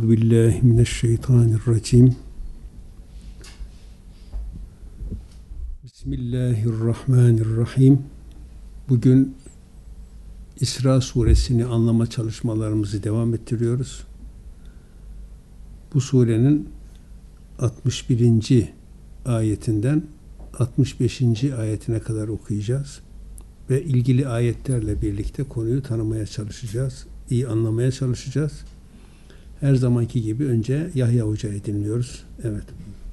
Euzu billahi mineşşeytanirracim. Bismillahirrahmanirrahim. Bugün İsra suresini anlama çalışmalarımızı devam ettiriyoruz. Bu surenin 61. ayetinden 65. ayetine kadar okuyacağız ve ilgili ayetlerle birlikte konuyu tanımaya çalışacağız, iyi anlamaya çalışacağız. Her zamanki gibi önce Yahya Hoca'yı dinliyoruz. Evet.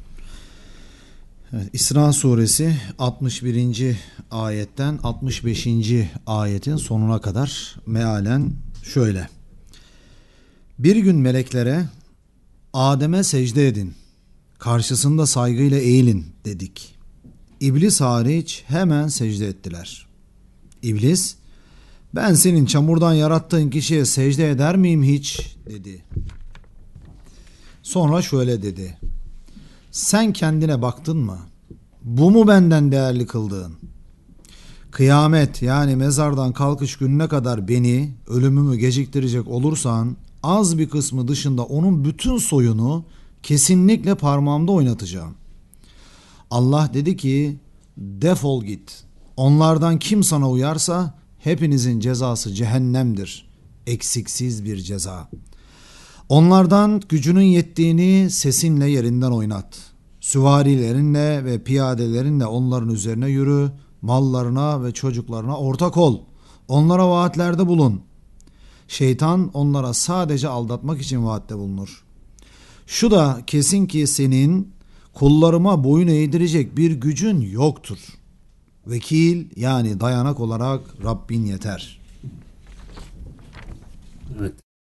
Evet, İsra suresi 61. ayetten 65. ayetin sonuna kadar mealen şöyle. Bir gün meleklere Adem'e secde edin, karşısında saygıyla eğilin dedik. İblis hariç hemen secde ettiler. İblis, ben senin çamurdan yarattığın kişiye secde eder miyim hiç dedi. Sonra şöyle dedi. Sen kendine baktın mı? Bu mu benden değerli kıldığın? Kıyamet yani mezardan kalkış gününe kadar beni, ölümümü geciktirecek olursan az bir kısmı dışında onun bütün soyunu kesinlikle parmağımda oynatacağım. Allah dedi ki defol git. Onlardan kim sana uyarsa hepinizin cezası cehennemdir. Eksiksiz bir ceza. Onlardan gücünün yettiğini sesinle yerinden oynat. Süvarilerinle ve piyadelerinle onların üzerine yürü. Mallarına ve çocuklarına ortak ol. Onlara vaatlerde bulun. Şeytan onlara sadece aldatmak için vaatte bulunur. Şu da kesin ki senin kullarıma boyun eğdirecek bir gücün yoktur. Vekil yani dayanak olarak Rabbin yeter. Evet.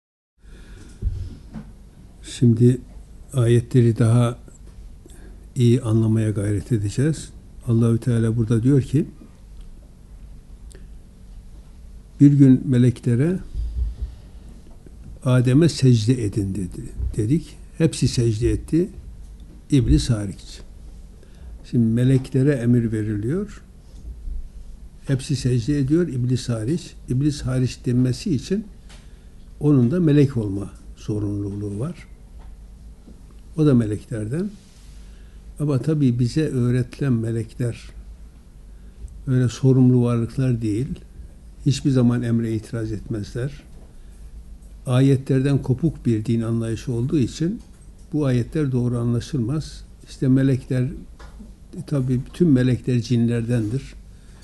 Şimdi ayetleri daha iyi anlamaya gayret edeceğiz. Allahü Teala burada diyor ki bir gün meleklere Adem'e secde edin dedik. Hepsi secde etti. İblis hariç. Şimdi meleklere emir veriliyor. Hepsi secde ediyor. İblis hariç. İblis hariç denmesi için onun da melek olma sorumluluğu var. O da meleklerden. Ama tabii bize öğretilen melekler öyle sorumlu varlıklar değil. Hiçbir zaman emre itiraz etmezler. Ayetlerden kopuk bir din anlayışı olduğu için bu ayetler doğru anlaşılmaz. İşte melekler, tabii bütün melekler cinlerdendir.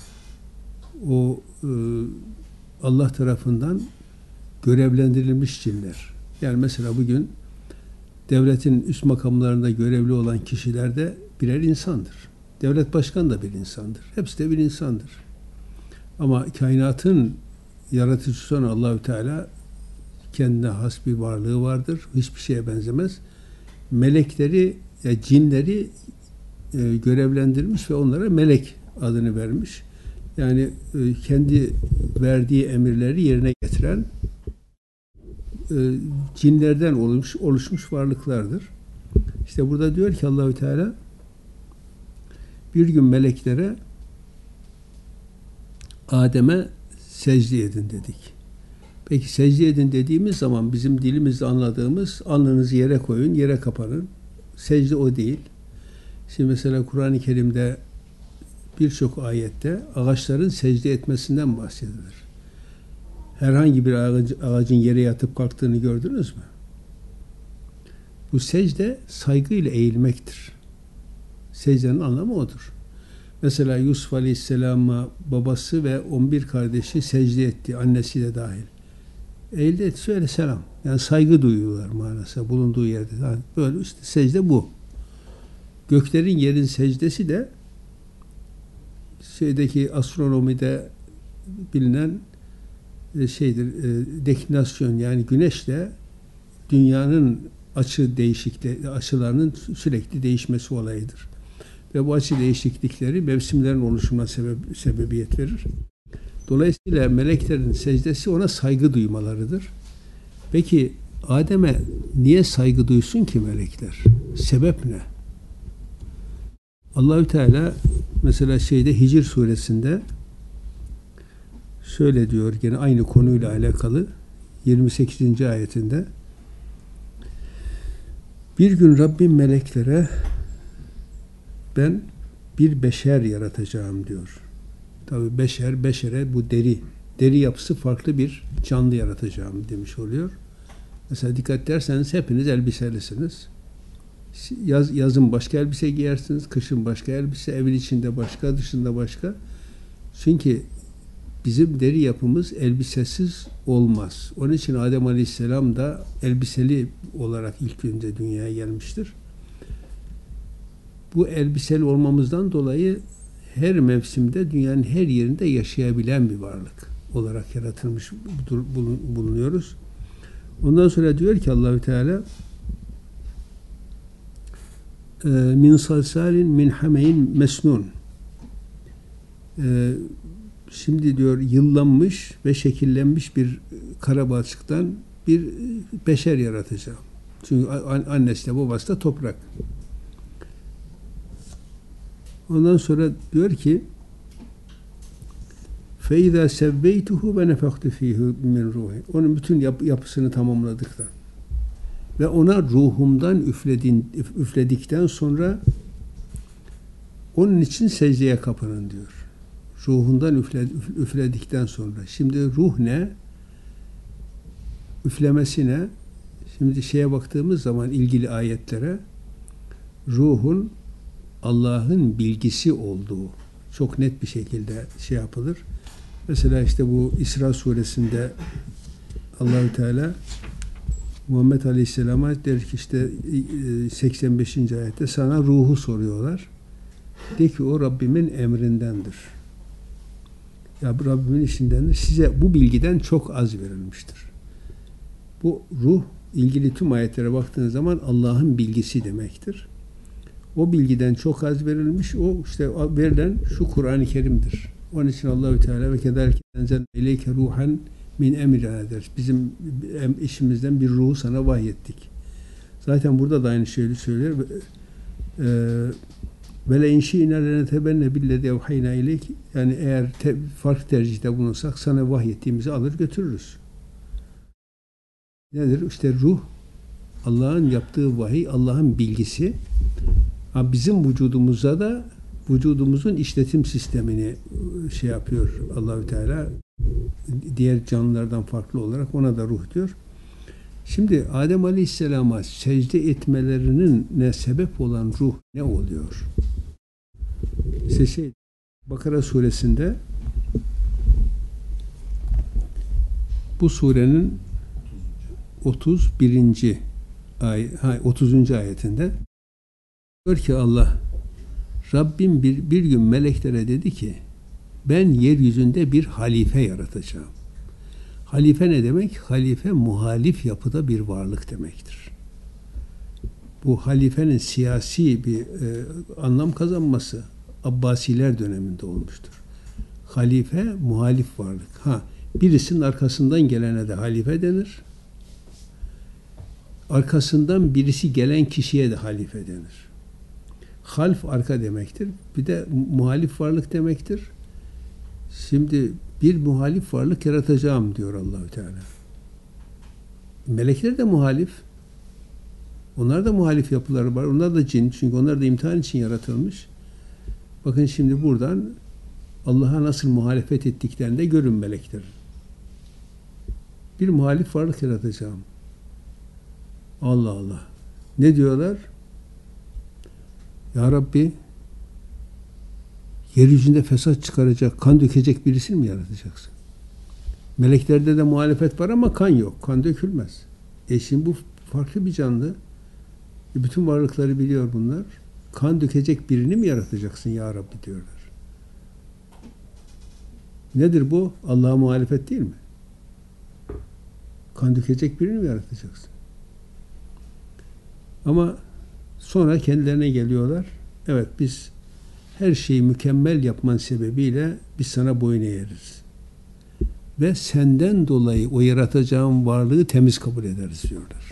O Allah tarafından görevlendirilmiş cinler. Yani mesela bugün devletin üst makamlarında görevli olan kişiler de birer insandır. Devlet başkanı da bir insandır. Hepsi de bir insandır. Ama kainatın yaratıcısı olan Allahü Teala kendine has bir varlığı vardır. Hiçbir şeye benzemez. Melekleri, cinleri görevlendirmiş ve onlara melek adını vermiş. Yani kendi verdiği emirleri yerine getiren cinlerden oluşmuş varlıklardır. İşte burada diyor ki Allahü Teala bir gün meleklere Adem'e secde edin dedik. Peki secde edin dediğimiz zaman bizim dilimizde anladığımız alnınızı yere koyun, yere kapanın. Secde o değil. Şimdi mesela Kur'an-ı Kerim'de birçok ayette ağaçların secde etmesinden bahsedilir. Herhangi bir ağacın yere yatıp kalktığını gördünüz mü? Bu secde saygıyla eğilmektir. Secdenin anlamı odur. Mesela Yusuf Aleyhisselam'a babası ve 11 kardeşi secde etti, annesi de dahil. Eğildi etti, söyle selam. Yani saygı duyuyorlar manası bulunduğu yerde. Yani böyle işte secde bu. Göklerin yerin secdesi de şeydeki astronomide bilinen şeydir, deklinasyon yani güneşle dünyanın açılarının sürekli değişmesi olayıdır. Ve bu açı değişiklikleri mevsimlerin oluşumuna sebebiyet verir. Dolayısıyla meleklerin secdesi ona saygı duymalarıdır. Peki Adem'e niye saygı duysun ki melekler? Sebep ne? Allahü Teala mesela Hicr suresinde şöyle diyor, gene aynı konuyla alakalı 28. ayetinde Bir gün Rabbim meleklere ben bir beşer yaratacağım diyor. Tabii beşere bu deri yapısı farklı bir canlı yaratacağım demiş oluyor. Mesela dikkat ederseniz hepiniz elbiselisiniz. Yazın başka elbise giyersiniz, kışın başka elbise, evin içinde başka, dışında başka. Çünkü bizim deri yapımız elbisesiz olmaz. Onun için Adem Aleyhisselam da elbiseli olarak ilk günde dünyaya gelmiştir. Bu elbiseli olmamızdan dolayı her mevsimde dünyanın her yerinde yaşayabilen bir varlık olarak yaratılmış bulunuyoruz. Ondan sonra diyor ki Allahü Teala min salsalin min hameyin mesnun. Şimdi diyor yıllanmış ve şekillenmiş bir karabalçıktan bir beşer yaratacağım. Çünkü annesi de babası da toprak. Ondan sonra diyor ki فَاِذَا سَوَّيْتُهُ وَنَفَخْتُ ف۪يهِ مِنْ رُوحِ. Onun bütün yapısını tamamladıktan ve ona ruhumdan üfledikten sonra onun için secdeye kapının diyor. Ruhundan üfledikten sonra. Şimdi ruh ne? Üflemesi ne? Şimdi şeye baktığımız zaman ilgili ayetlere ruhun Allah'ın bilgisi olduğu çok net bir şekilde şey yapılır. Mesela işte bu İsra suresinde Allahü Teala Muhammed Aleyhisselam'a der ki işte 85. ayette sana ruhu soruyorlar. De ki o Rabbimin emrindendir. Ya bu Rabbimin işindendir. Size bu bilgiden çok az verilmiştir. Bu ruh ilgili tüm ayetlere baktığınız zaman Allah'ın bilgisi demektir. O bilgiden çok az verilmiş. O işte verilen şu Kur'an-ı Kerim'dir. Onun için Allahü Teala ve kederke enzel ileyke ruhan min emrina der. Bizim işimizden bir ruhu sana vahyettik. Zaten burada da aynı şeyi söylüyor. Ve le inşi'na lenetebenne billezî evhayna ileyk. Yani eğer farklı tercihte bulunsak sana vahyettiğimizi alır götürürüz. Nedir? İşte ruh Allah'ın yaptığı vahiy, Allah'ın bilgisi. Ama bizim vücudumuzda da vücudumuzun işletim sistemini şey yapıyor Allahü Teala. Diğer canlılardan farklı olarak ona da ruh diyor. Şimdi Adem Aleyhisselam'a secde etmelerinin ne sebep olan ruh ne oluyor? İşte Bakara suresinde bu surenin 30. ayetinde diyor ki Allah Rabbim bir gün meleklere dedi ki ben yeryüzünde bir halife yaratacağım. Halife ne demek? Halife muhalif yapıda bir varlık demektir. Bu halifenin siyasi bir anlam kazanması Abbasiler döneminde olmuştur. Halife muhalif varlık. Birisinin arkasından gelene de halife denir. Arkasından birisi gelen kişiye de halife denir. Half arka demektir. Bir de muhalif varlık demektir. Şimdi bir muhalif varlık yaratacağım diyor Allahü Teala. Melekler de muhalif. Onlar da muhalif yapıları var. Onlar da cin. Çünkü onlar da imtihan için yaratılmış. Bakın şimdi buradan Allah'a nasıl muhalefet ettiklerini de görün melekler. Bir muhalif varlık yaratacağım. Allah Allah. Ne diyorlar? Ya Rabbi yeryüzünde fesat çıkaracak, kan dökecek birisini mi yaratacaksın? Meleklerde de muhalefet var ama kan yok. Kan dökülmez. Şimdi bu farklı bir canlı. Bütün varlıkları biliyor bunlar. Kan dökecek birini mi yaratacaksın ya Rabbi diyorlar. Nedir bu? Allah'a muhalefet değil mi? Kan dökecek birini mi yaratacaksın? Ama sonra kendilerine geliyorlar. Evet biz her şeyi mükemmel yapman sebebiyle biz sana boyun eğeriz. Ve senden dolayı o yaratacağın varlığı temiz kabul ederiz diyorlar.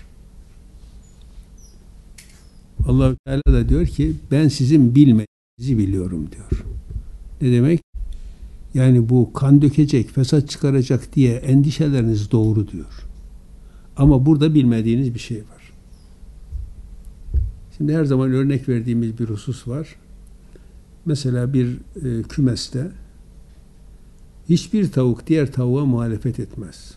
Allah-u Teala da diyor ki ben sizin bilmediğinizi biliyorum diyor. Ne demek? Yani bu kan dökecek, fesat çıkaracak diye endişeleriniz doğru diyor. Ama burada bilmediğiniz bir şey var. Şimdi her zaman örnek verdiğimiz bir husus var. Mesela bir kümeste hiçbir tavuk diğer tavuğa muhalefet etmez.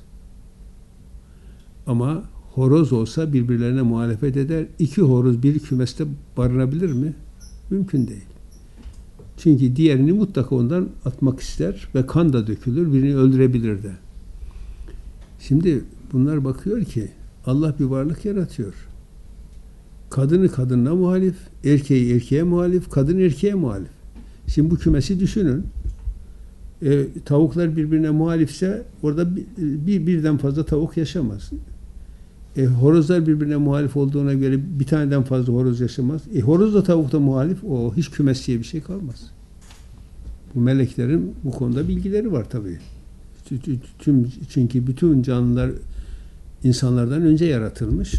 Ama horoz olsa birbirlerine muhalefet eder. İki horoz bir kümeste barınabilir mi? Mümkün değil. Çünkü diğerini mutlaka ondan atmak ister ve kan da dökülür, birini öldürebilir de. Şimdi bunlar bakıyor ki Allah bir varlık yaratıyor. Kadını kadınına muhalif, erkeği erkeğe muhalif, kadın erkeğe muhalif. Şimdi bu kümesi düşünün. Tavuklar birbirine muhalifse orada birden fazla tavuk yaşamaz. Horozlar birbirine muhalif olduğuna göre bir taneden fazla horoz yaşamaz. Horoz da tavuk da muhalif. O hiç kümes diye bir şey kalmaz. Bu meleklerin bu konuda bilgileri var tabii. Çünkü bütün canlılar insanlardan önce yaratılmış.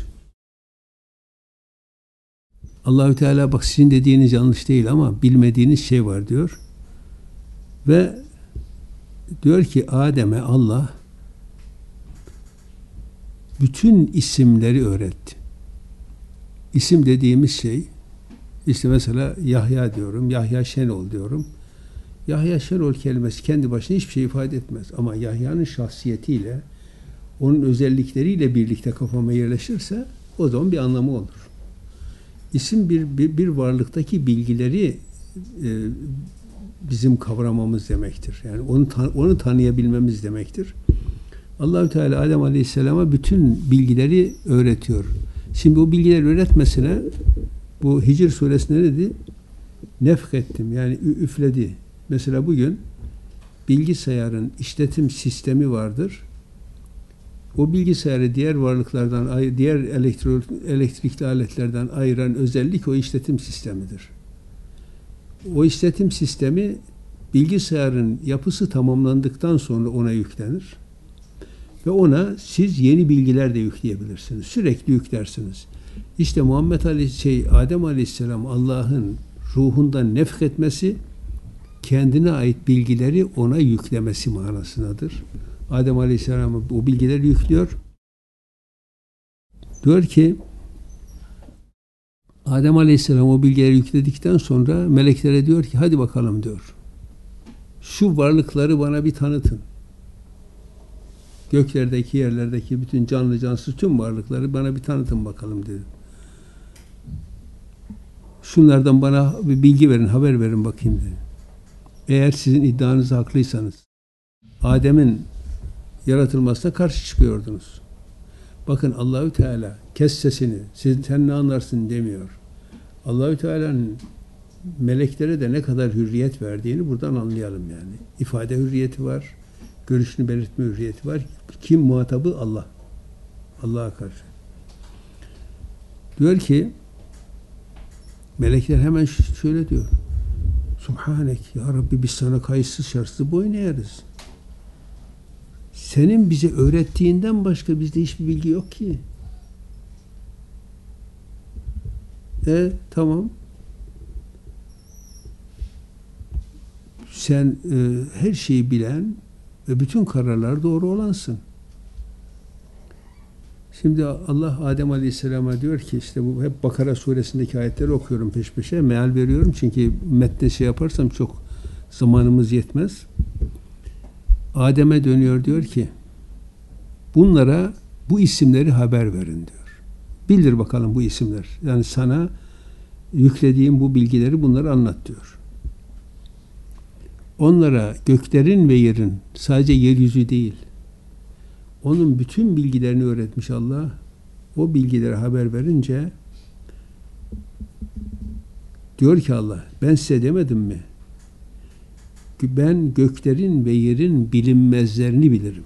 Allahü Teala bak sizin dediğiniz yanlış değil ama bilmediğiniz şey var diyor. Ve diyor ki Adem'e Allah bütün isimleri öğretti. İsim dediğimiz şey işte mesela Yahya diyorum, Yahya Şenol diyorum. Yahya Şenol kelimesi kendi başına hiçbir şey ifade etmez. Ama Yahya'nın şahsiyetiyle, onun özellikleriyle birlikte kafama yerleşirse o zaman bir anlamı olur. İsim bir varlıktaki bilgileri bizim kavramamız demektir. Yani onu tanıyabilmemiz demektir. Allahü Teala Adem Aleyhisselam'a bütün bilgileri öğretiyor. Şimdi o bilgileri öğretmesine bu Hicr suresinde ne dedi? Nefk ettim yani üfledi. Mesela bugün bilgisayarın işletim sistemi vardır. O bilgisayarı diğer varlıklardan, diğer elektrikli aletlerden ayıran özellik o işletim sistemidir. O işletim sistemi bilgisayarın yapısı tamamlandıktan sonra ona yüklenir. Ve ona siz yeni bilgiler de yükleyebilirsiniz. Sürekli yüklersiniz. İşte Adem Aleyhisselam Allah'ın ruhundan nefk etmesi kendine ait bilgileri ona yüklemesi manasındadır. Adem Aleyhisselam o bilgileri yüklüyor. Diyor ki Adem Aleyhisselam o bilgileri yükledikten sonra meleklere diyor ki hadi bakalım diyor. Şu varlıkları bana bir tanıtın. Göklerdeki, yerlerdeki bütün canlı cansız tüm varlıkları bana bir tanıtın bakalım dedi. Şunlardan bana bir bilgi verin, haber verin bakayım dedi. Eğer sizin iddianızda haklıysanız Adem'in yaratılmasına karşı çıkıyordunuz. Bakın Allahü Teala kes sesini, sen ne anlarsın demiyor. Allahü Teala'nın meleklere de ne kadar hürriyet verdiğini buradan anlayalım yani. İfade hürriyeti var, görüşünü belirtme hürriyeti var. Kim muhatabı? Allah. Allah'a karşı. Diyor ki melekler hemen şöyle diyor. Subhanek ya Rabbi biz sana kayıtsız şartsız boyun eğeriz. Senin bize öğrettiğinden başka bizde hiçbir bilgi yok ki. Tamam. Sen her şeyi bilen ve bütün kararlar doğru olansın. Şimdi Allah Adem Aleyhisselam'a diyor ki işte bu hep Bakara suresindeki ayetleri okuyorum peş peşe. Meal veriyorum çünkü metne yaparsam çok zamanımız yetmez. Adem'e dönüyor diyor ki bunlara bu isimleri haber verin diyor. Bildir bakalım bu isimler. Yani sana yüklediğim bu bilgileri bunları anlat diyor. Onlara göklerin ve yerin sadece yeryüzü değil onun bütün bilgilerini öğretmiş Allah. O bilgileri haber verince diyor ki Allah ben size demedim mi? Ben göklerin ve yerin bilinmezlerini bilirim.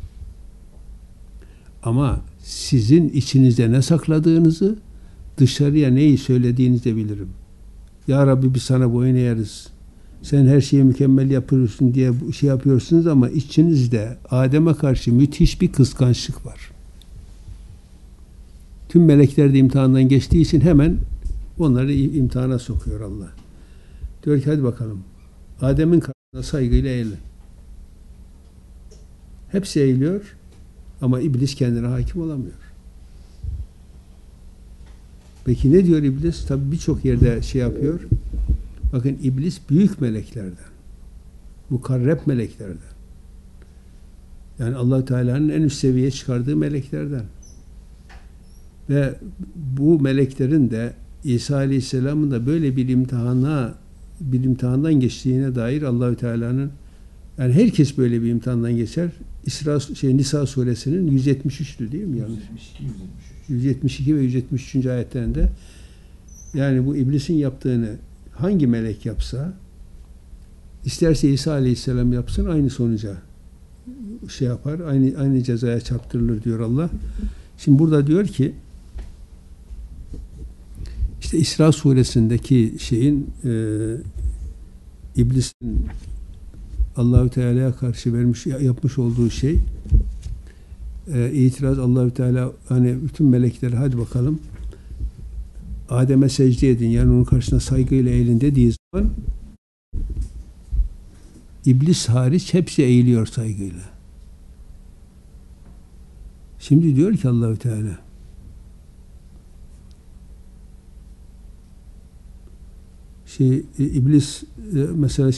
Ama sizin içinizde ne sakladığınızı dışarıya neyi söylediğinizi de bilirim. Ya Rabbi biz sana boyun eğeriz. Sen her şeyi mükemmel yapıyorsun diye şey yapıyorsunuz ama içinizde Adem'e karşı müthiş bir kıskançlık var. Tüm melekler de imtihandan geçtiği için hemen onları imtihana sokuyor Allah. Diyor ki hadi bakalım. Adem'in karşısında saygıyla eğilin. Hepsi eğiliyor ama iblis kendine hakim olamıyor. Peki ne diyor iblis? Tabi birçok yerde şey yapıyor. Bakın iblis büyük meleklerden. Mukarreb meleklerden. Yani Allah Teala'nın en üst seviyeye çıkardığı meleklerden. Ve bu meleklerin de İsa Aleyhisselam'ın da böyle bir imtihandan geçtiğine dair Allahü Teala'nın, yani herkes böyle bir imtihandan geçer. Nisa suresinin 173'tü değil mi? Yanlış. 172 ve 173. ayetlerinde, yani bu iblisin yaptığını hangi melek yapsa, isterse İsa Aleyhisselam yapsın, aynı sonuca şey yapar, aynı cezaya çarptırılır diyor Allah. Şimdi burada diyor ki, işte İsra suresindeki şeyin iblisin Allahü Teala'ya karşı yapmış olduğu şey, itiraz. Allahü Teala hani bütün melekleri hadi bakalım Adem'e secde edin, yani onun karşısına saygıyla eğilin dediği zaman iblis hariç hepsi eğiliyor saygıyla. Şimdi diyor ki Allahü Teala, iblis mesela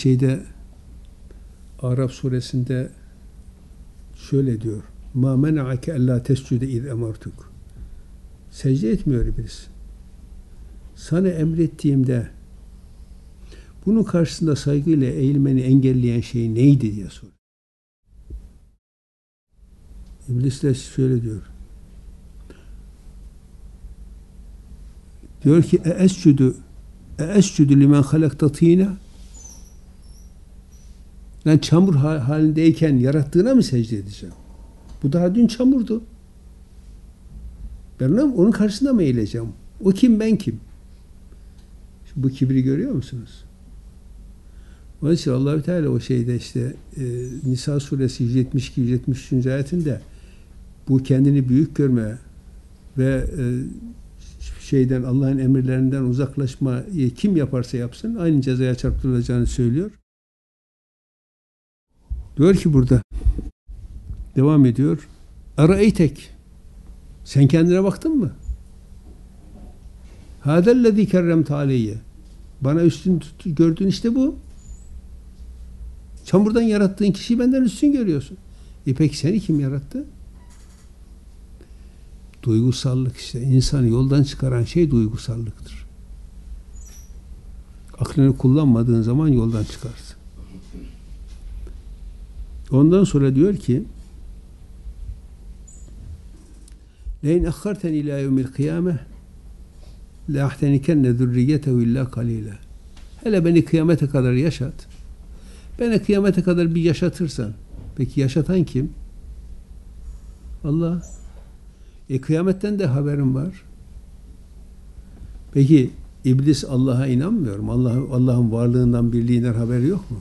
Araf suresinde şöyle diyor: "Ma mena'ake alla tescude iz emartuk." Secde etmiyor iblis. Sana emrettiğimde bunun karşısında saygıyla eğilmeni engelleyen şey neydi diye soruyor. İblis de şöyle diyor. Diyor ki escudu limen halakta tîne. Ben çamur halindeyken yarattığına mı secde edeceğim? Bu daha dün çamurdu. Ben onun karşısında mı eğileceğim? O kim, ben kim? Şimdi bu kibri görüyor musunuz? Onun için Allah-u Teala o Nisa suresi 172-173. ayetinde bu kendini büyük görme ve Allah'ın emirlerinden uzaklaşmayı kim yaparsa yapsın aynı cezaya çarptırılacağını söylüyor. Diyor ki burada, devam ediyor. Araeytek, sen kendine baktın mı? Hâdellezî kerremte aleyye, bana üstün gördüğün işte bu. Çamurdan yarattığın kişiyi benden üstün görüyorsun. Peki seni kim yarattı? Duygusallık işte. İnsanı yoldan çıkaran şey duygusallıktır. Aklını kullanmadığın zaman yoldan çıkarsın. Ondan sonra diyor ki, leyn akharten ila yevmil kıyame la ahtenikenne zürriyetehu illa kalile. Hele beni kıyamete kadar yaşat. Beni kıyamete kadar bir yaşatırsan. Peki yaşatan kim? Allah. Kıyametten de haberim var. Peki iblis Allah'a inanmıyor mu? Allah'ın varlığından, birliğinden haberi yok mu?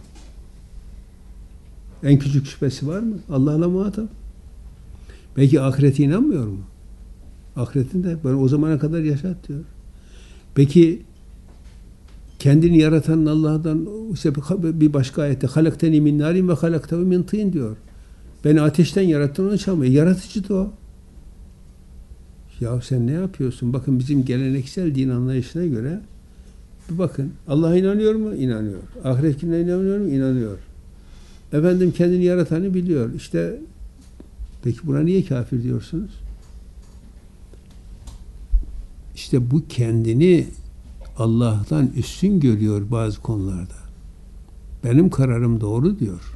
En küçük şüphesi var mı? Allah'la muhatap. Peki ahirete inanmıyor mu? Ahiretinde ben o zamana kadar yaşat diyor. Peki kendini yaratan Allah'tan bir başka ayette halakteni min narin ve halaktehu min tin diyor. Beni ateşten yarattın, onu çalmıyor. Yaratıcı da o. Ya sen ne yapıyorsun? Bakın bizim geleneksel din anlayışına göre bir bakın. Allah'a inanıyor mu? İnanıyor. Ahiret gününe inanıyor mu? İnanıyor. Efendim kendini yaratanı biliyor. İşte peki buna niye kafir diyorsunuz? İşte bu kendini Allah'tan üstün görüyor bazı konularda. Benim kararım doğru diyor.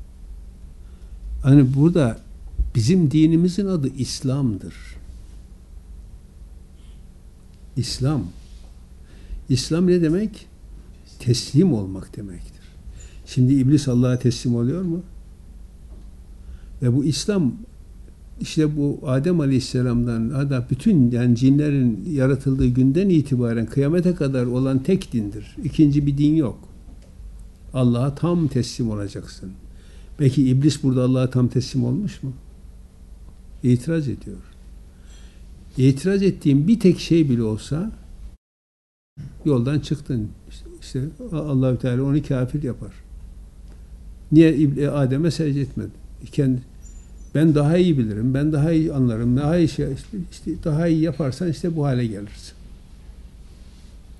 Hani burada bizim dinimizin adı İslam'dır. İslam. İslam ne demek? Teslim olmak demektir. Şimdi iblis Allah'a teslim oluyor mu? Ve bu İslam işte bu Adem Aleyhisselam'dan hatta bütün yani cinlerin yaratıldığı günden itibaren kıyamete kadar olan tek dindir. İkinci bir din yok. Allah'a tam teslim olacaksın. Peki iblis burada Allah'a tam teslim olmuş mu? İtiraz ediyor. İtiraz ettiğin bir tek şey bile olsa yoldan çıktın. İşte Allah-u Teala onu kafir yapar. Niye Adem'e secde etmedi? Ben daha iyi bilirim, ben daha iyi anlarım, daha iyi daha iyi yaparsan işte bu hale gelirsin.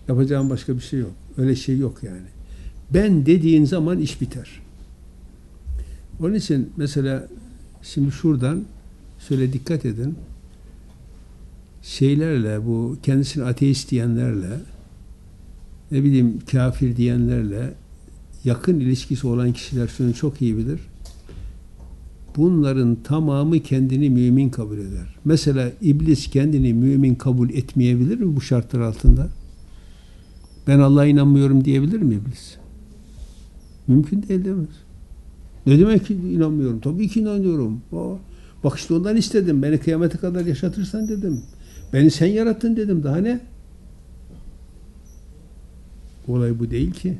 Yapacağın başka bir şey yok. Öyle şey yok yani. Ben dediğin zaman iş biter. Onun için mesela şimdi şuradan şöyle dikkat edin. Şeylerle, bu kendisini ateist diyenlerle, ne bileyim kafir diyenlerle yakın ilişkisi olan kişiler şunu çok iyi bilir. Bunların tamamı kendini mümin kabul eder. Mesela iblis kendini mümin kabul etmeyebilir mi bu şartlar altında? Ben Allah'a inanmıyorum diyebilir mi iblis? Mümkün değil, demez. Ne demek ki inanmıyorum? Tabii ki inanıyorum. Bak işte ondan istedim. Beni kıyamete kadar yaşatırsan dedim. Beni sen yarattın dedim. Daha ne? Olay bu değil ki.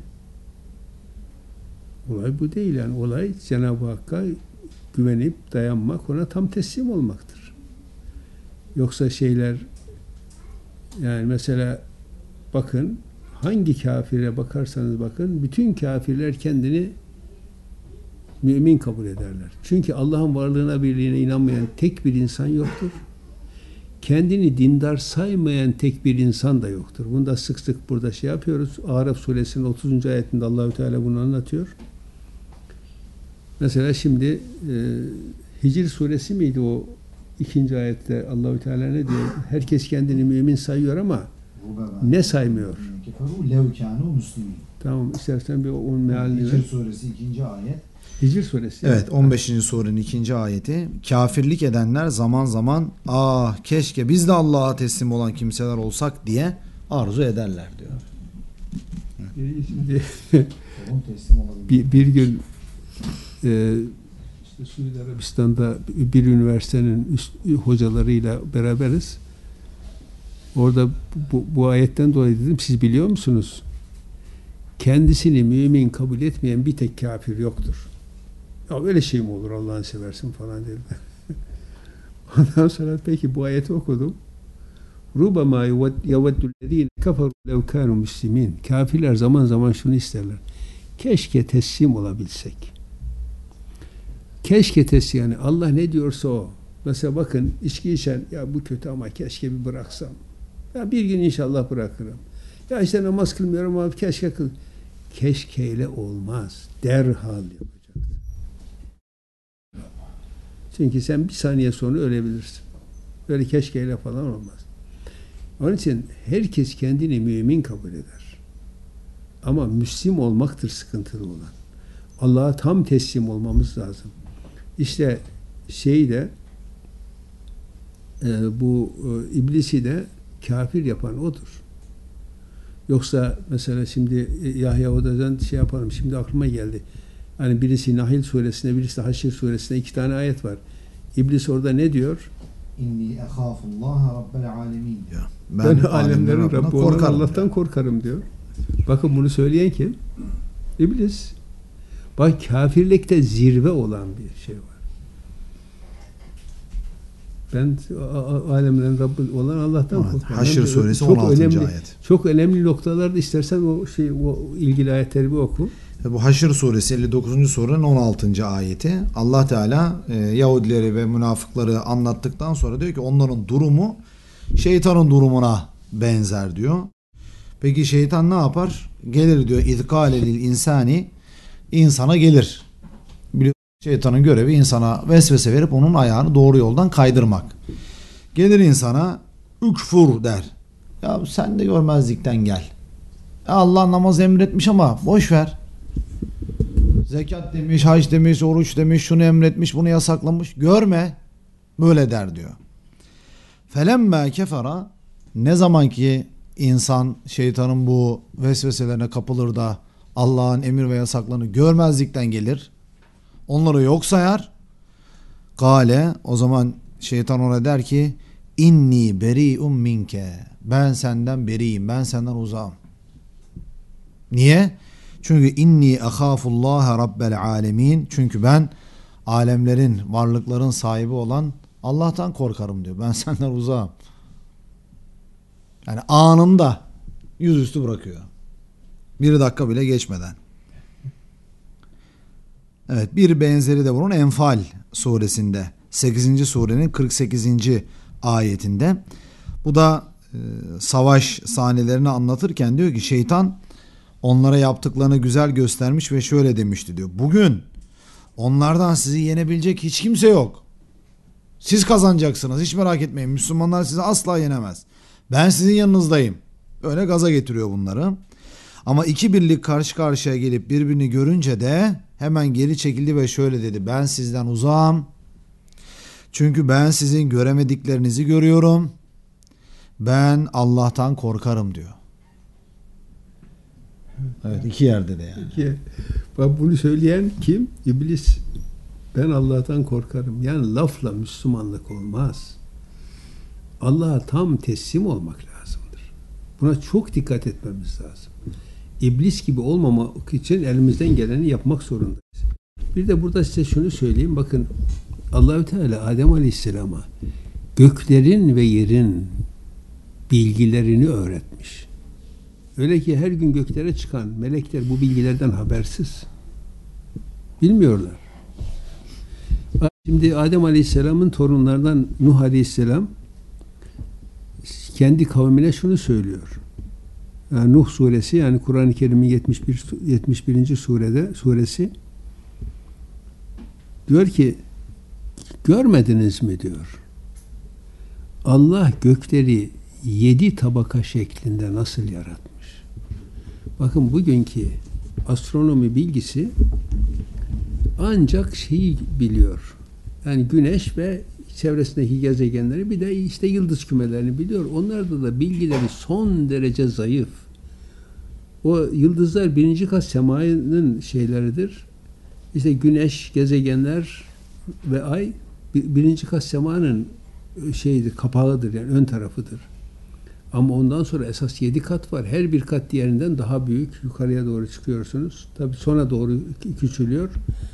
Olay bu değil yani. Olay Cenab-ı Hakk'a güvenip dayanmak, ona tam teslim olmaktır. Yoksa şeyler, yani mesela bakın, hangi kafire bakarsanız bakın, bütün kafirler kendini mümin kabul ederler. Çünkü Allah'ın varlığına, birliğine inanmayan tek bir insan yoktur. Kendini dindar saymayan tek bir insan da yoktur. Bunu da sık sık burada şey yapıyoruz. Araf suresinin 30. ayetinde Allahü Teala bunu anlatıyor. Mesela şimdi Hicr suresi miydi o 2. ayette Allahü Teala ne diyor? Herkes kendini mümin sayıyor ama ne saymıyor? Tamam, istersen bir onun mealini ver. Hicr suresi 2. ayet. Hicr suresi. Evet, 15. surenin 2. ayeti. Kafirlik edenler zaman zaman keşke biz de Allah'a teslim olan kimseler olsak diye arzu ederler diyor. Şimdi bir gün işte Suudi Arabistan'da bir üniversitenin hocalarıyla beraberiz. Orada bu ayetten dolayı dedim, siz biliyor musunuz? Kendisini mümin kabul etmeyen bir tek kafir yoktur. Ya öyle şey mi olur, Allah'ını seversin falan dedi. Ondan sonra peki bu ayeti okudum. Rubama yaveddü'llezîne keferû lev kânû müslimîn. Kafirler zaman zaman şunu isterler. Keşke teslim olabilsek. Keşke teslim, yani Allah ne diyorsa o. Mesela bakın, içki içen, ya bu kötü ama keşke bir bıraksam. Ya bir gün inşallah bırakırım. Ya işte namaz kılmıyorum ama keşke kıl. Keşkeyle olmaz. Derhal yapacaksın. Çünkü sen bir saniye sonra ölebilirsin. Böyle keşkeyle falan olmaz. Onun için herkes kendini mümin kabul eder. Ama Müslim olmaktır sıkıntılı olan. Allah'a tam teslim olmamız lazım. İşte bu iblisi de kafir yapan odur. Yoksa mesela şimdi Yahya Oda'dan şey yapalım. Şimdi aklıma geldi. Hani birisi Nahil suresinde, birisi de Haşr suresinde 2 tane ayet var. İblis orada ne diyor? İnni ehâfullâhe rabbel âlemîn diyor. Ben alemlerin Rabbi olan Allah'tan korkarım diyor. Bakın bunu söyleyen kim? İblis. Bak, kafirlikte zirve olan bir şey var. Ben alemlerin Rabbi olan Allah'tan korkarım. Haşr suresi 16. ayet. Çok önemli noktalarda istersen o ilgili ayetleri bir oku. Bu Haşr suresi 59. surenin 16. ayeti. Allah Teala Yahudileri ve münafıkları anlattıktan sonra diyor ki onların durumu şeytanın durumuna benzer diyor. Peki şeytan ne yapar? Gelir diyor, İzkâle lil insani, insana gelir. Biliyor, şeytanın görevi insana vesvese verip onun ayağını doğru yoldan kaydırmak. Gelir insana, ükfur der. Ya sen de görmezlikten gel. Ya Allah namaz emretmiş ama boş ver. Zekat demiş, hac demiş, oruç demiş, şunu emretmiş, bunu yasaklamış. Görme. Böyle der diyor. Felemme kefera, ne zaman ki insan şeytanın bu vesveselerine kapılır da Allah'ın emir ve yasaklarını görmezlikten gelir, onları yok sayar. Gale, o zaman şeytan ona der ki inni beri'un minke, ben senden beriyim, ben senden uzağım. Niye? Çünkü inni ehâfullâhe rabbel âlemîn, çünkü ben alemlerin, varlıkların sahibi olan Allah'tan korkarım diyor. Ben senden uzağım. Yani anında yüzüstü bırakıyor. Bir dakika bile geçmeden. Evet, bir benzeri de bunun Enfal suresinde 8. surenin 48. ayetinde. Bu da savaş sahnelerini anlatırken diyor ki şeytan onlara yaptıklarını güzel göstermiş ve şöyle demişti diyor. Bugün onlardan sizi yenebilecek hiç kimse yok. Siz kazanacaksınız, hiç merak etmeyin. Müslümanlar sizi asla yenemez. Ben sizin yanınızdayım. Öyle gaza getiriyor bunları. Ama iki birlik karşı karşıya gelip birbirini görünce de hemen geri çekildi ve şöyle dedi. Ben sizden uzağım. Çünkü ben sizin göremediklerinizi görüyorum. Ben Allah'tan korkarım diyor. Evet, iki yerde de yani. Peki, bak bunu söyleyen kim? İblis. Ben Allah'tan korkarım. Yani lafla Müslümanlık olmaz. Allah'a tam teslim olmak lazımdır. Buna çok dikkat etmemiz lazım. İblis gibi olmamak için elimizden geleni yapmak zorundayız. Bir de burada size şunu söyleyeyim. Bakın Allahü Teala Adem Aleyhisselam'a göklerin ve yerin bilgilerini öğretmiş. Öyle ki her gün göklere çıkan melekler bu bilgilerden habersiz. Bilmiyorlar. Şimdi Adem Aleyhisselam'ın torunlarından Nuh Aleyhisselam kendi kavmine şunu söylüyor. Yani Nuh suresi, yani Kur'an-ı Kerim'in 71. suresi diyor ki, görmediniz mi diyor. Allah gökleri 7 tabaka şeklinde nasıl yaratmış? Bakın bugünkü astronomi bilgisi ancak şeyi biliyor. Yani güneş ve çevresindeki gezegenleri, bir de işte yıldız kümelerini biliyor. Onlarda da bilgileri son derece zayıf. O yıldızlar birinci kat semanın şeyleridir. İşte güneş, gezegenler ve ay birinci kat semanın şeyidir, kapağıdır, yani ön tarafıdır. Ama ondan sonra esas 7 kat var. Her bir kat diğerinden daha büyük. Yukarıya doğru çıkıyorsunuz. Tabii sona doğru küçülüyor.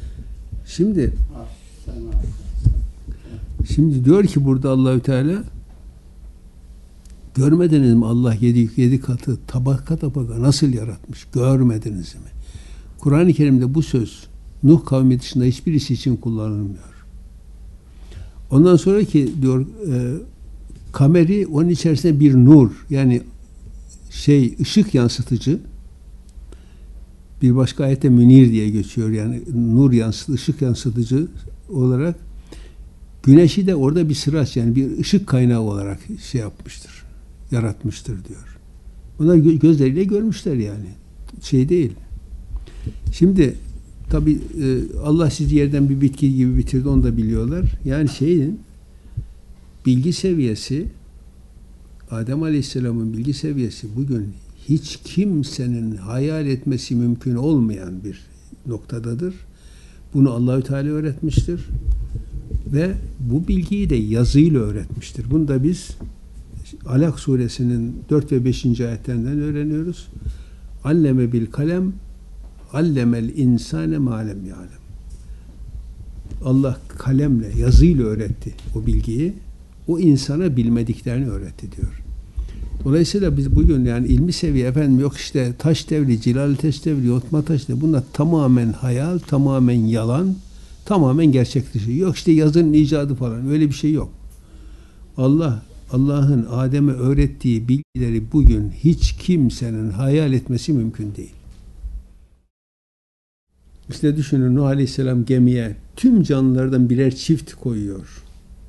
Şimdi diyor ki burada Allahü Teala, görmediniz mi Allah 7 katı tabaka tabaka nasıl yaratmış? Görmediniz mi? Kur'an-ı Kerim'de bu söz Nuh kavmi dışında hiçbirisi için kullanılmıyor. Ondan sonra ki diyor kameri, onun içerisinde bir nur, yani ışık yansıtıcı, bir başka ayette münir diye geçiyor, yani nur yansıtıcı, ışık yansıtıcı olarak, güneşi de orada bir sıraç, yani bir ışık kaynağı olarak yapmıştır, yaratmıştır diyor. Onlar gözleriyle görmüşler, yani değil. Şimdi tabi Allah sizi yerden bir bitki gibi bitirdi, onu da biliyorlar. Yani bilgi seviyesi, Adem Aleyhisselam'ın bilgi seviyesi bugün hiç kimsenin hayal etmesi mümkün olmayan bir noktadadır. Bunu Allahü Teala öğretmiştir ve bu bilgiyi de yazıyla öğretmiştir. Bunu da biz Alak suresinin 4 ve 5. ayetlerinden öğreniyoruz. Alleme bil kalem, allemel insane ma lem ya'lem. Allah kalemle, yazıyla öğretti o bilgiyi. O insana bilmediklerini öğretti diyor. Dolayısıyla biz bugün yani ilmi seviye, yok işte taş devri, cilalı-taş devri, yotma taş devri, bunlar tamamen hayal, tamamen yalan, tamamen gerçek dışı. Yok işte yazının icadı falan, öyle bir şey yok. Allah'ın Adem'e öğrettiği bilgileri bugün hiç kimsenin hayal etmesi mümkün değil. İşte düşünün, Nuh Aleyhisselam gemiye tüm canlılardan birer çift koyuyor.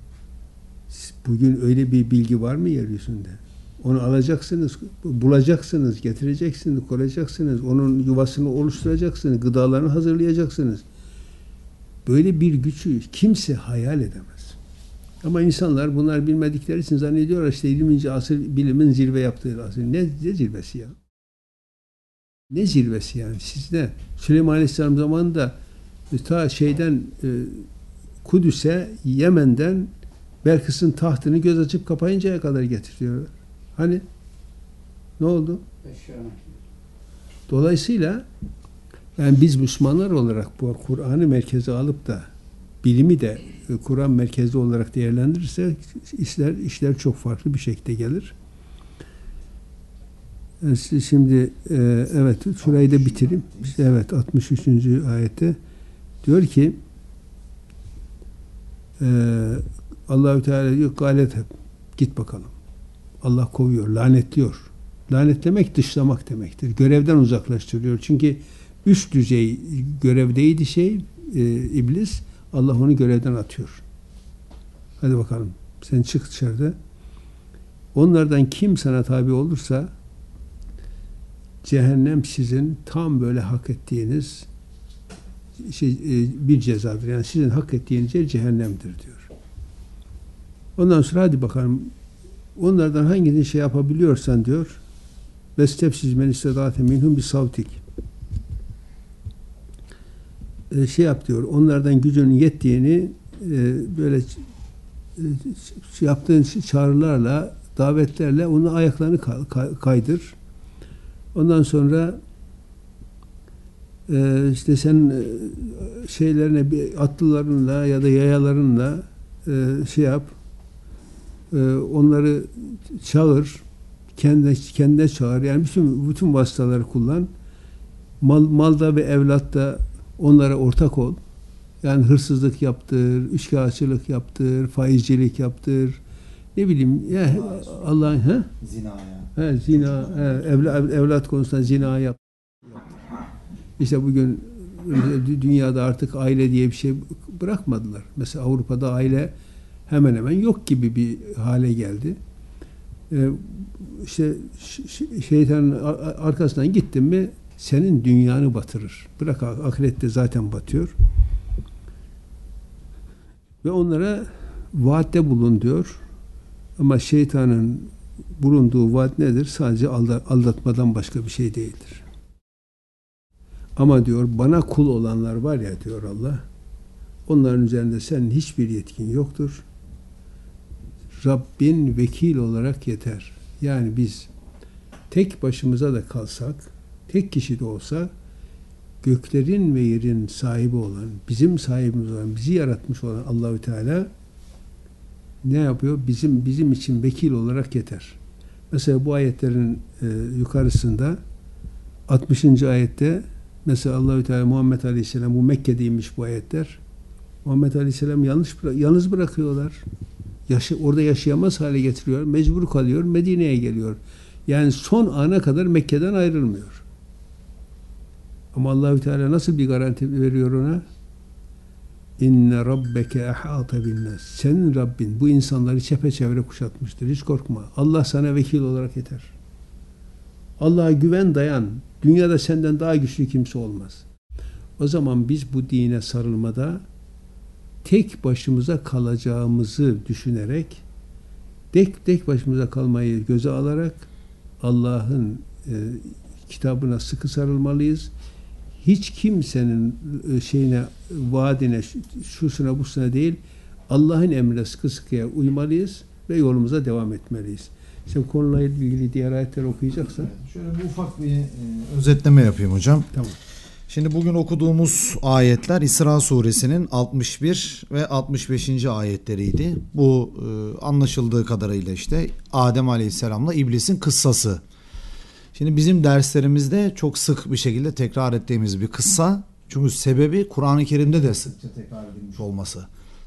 Bugün öyle bir bilgi var mı yeryüzünde? Onu alacaksınız, bulacaksınız, getireceksiniz, koyacaksınız, onun yuvasını oluşturacaksınız, gıdalarını hazırlayacaksınız. Böyle bir gücü kimse hayal edemez. Ama insanlar bunlar bilmedikleri için zannediyorlar işte 20. asır bilimin zirve yaptığı asır. Ne zirvesi ya? Ne zirvesi yani? Sizde Süleyman Aleyhisselam zamanında ta Kudüs'e, Yemen'den Belkıs'ın tahtını göz açıp kapayıncaya kadar getiriyorlar. Hani ne oldu? Dolayısıyla yani biz Müslümanlar olarak bu Kur'an'ı merkeze alıp da bilimi de Kur'an merkezli olarak değerlendirirsek işler çok farklı bir şekilde gelir. Şimdi evet, şurayı da bitireyim. Evet, 63. ayette diyor ki Allahü Teala diyor, galet, git bakalım. Allah kovuyor, lanetliyor. Lanetlemek dışlamak demektir. Görevden uzaklaştırıyor. Çünkü üst düzey görevdeydi iblis. Allah onu görevden atıyor. Hadi bakalım sen çık dışarıda. Onlardan kim sana tabi olursa cehennem sizin tam böyle hak ettiğiniz bir cezadır. Yani sizin hak ettiğiniz yer cehennemdir diyor. Ondan sonra hadi bakalım onlardan hangisini şey yapabiliyorsan diyor. Vestefsiz men istedâte minhum bi savtik. Şey yap diyor. Onlardan gücünün yettiğini böyle yaptığın çağrılarla, davetlerle onun ayaklarını kaydır. Ondan sonra işte sen şeylerine atlılarınla ya da yayalarınla şey yap. Onları çağır. Kendine çağır. Yani bütün vasıtaları kullan. Malda ve evlatta onlara ortak ol. Yani hırsızlık yaptır, üçkağıtçılık yaptır, faizcilik yaptır. Ne bileyim ya Allah'ın zina, evlat konusunda zina yap. İşte bugün dünyada artık aile diye bir şey bırakmadılar. Mesela Avrupa'da aile hemen hemen yok gibi bir hale geldi. İşte şeytanın arkasından gittin mi senin dünyanı batırır. Bırak ahirette zaten batıyor. Ve onlara vaatte bulun diyor. Ama şeytanın bulunduğu vaat nedir? Sadece aldatmadan başka bir şey değildir. Ama diyor bana kul olanlar var ya diyor Allah. Onların üzerinde senin hiçbir yetkin yoktur. Rabbin vekil olarak yeter. Yani biz tek başımıza da kalsak, tek kişi de olsa göklerin ve yerin sahibi olan, bizim sahibimiz olan, bizi yaratmış olan Allahü Teala ne yapıyor? Bizim için vekil olarak yeter. Mesela bu ayetlerin yukarısında 60. ayette mesela Allahü Teala Muhammed Aleyhisselam, bu Mekke'deymiş bu ayetler. Muhammed Aleyhisselam yalnız bırakıyorlar. Orada yaşayamaz hale getiriyor. Mecbur kalıyor. Medine'ye geliyor. Yani son ana kadar Mekke'den ayrılmıyor. Ama Allahü Teala nasıl bir garanti veriyor ona? İnne rabbeke ahate binnas. Senin Rabbin bu insanları çepeçevre kuşatmıştır. Hiç korkma. Allah sana vekil olarak yeter. Allah'a güven, dayan. Dünyada senden daha güçlü kimse olmaz. O zaman biz bu dine sarılmada tek başımıza kalacağımızı düşünerek, tek başımıza kalmayı göze alarak Allah'ın kitabına sıkı sarılmalıyız. Hiç kimsenin vaadine, şusuna busuna değil, Allah'ın emrine sıkı sıkıya uymalıyız ve yolumuza devam etmeliyiz. Sen konuyla ilgili diğer ayetleri okuyacaksan. Şöyle bir ufak bir özetleme yapayım hocam. Tamam. Şimdi bugün okuduğumuz ayetler İsra suresinin 61 ve 65. ayetleriydi. Bu anlaşıldığı kadarıyla işte Adem Aleyhisselam'la İblis'in kıssası. Şimdi bizim derslerimizde çok sık bir şekilde tekrar ettiğimiz bir kıssa. Çünkü sebebi Kur'an-ı Kerim'de de sıkça tekrar edilmiş olması.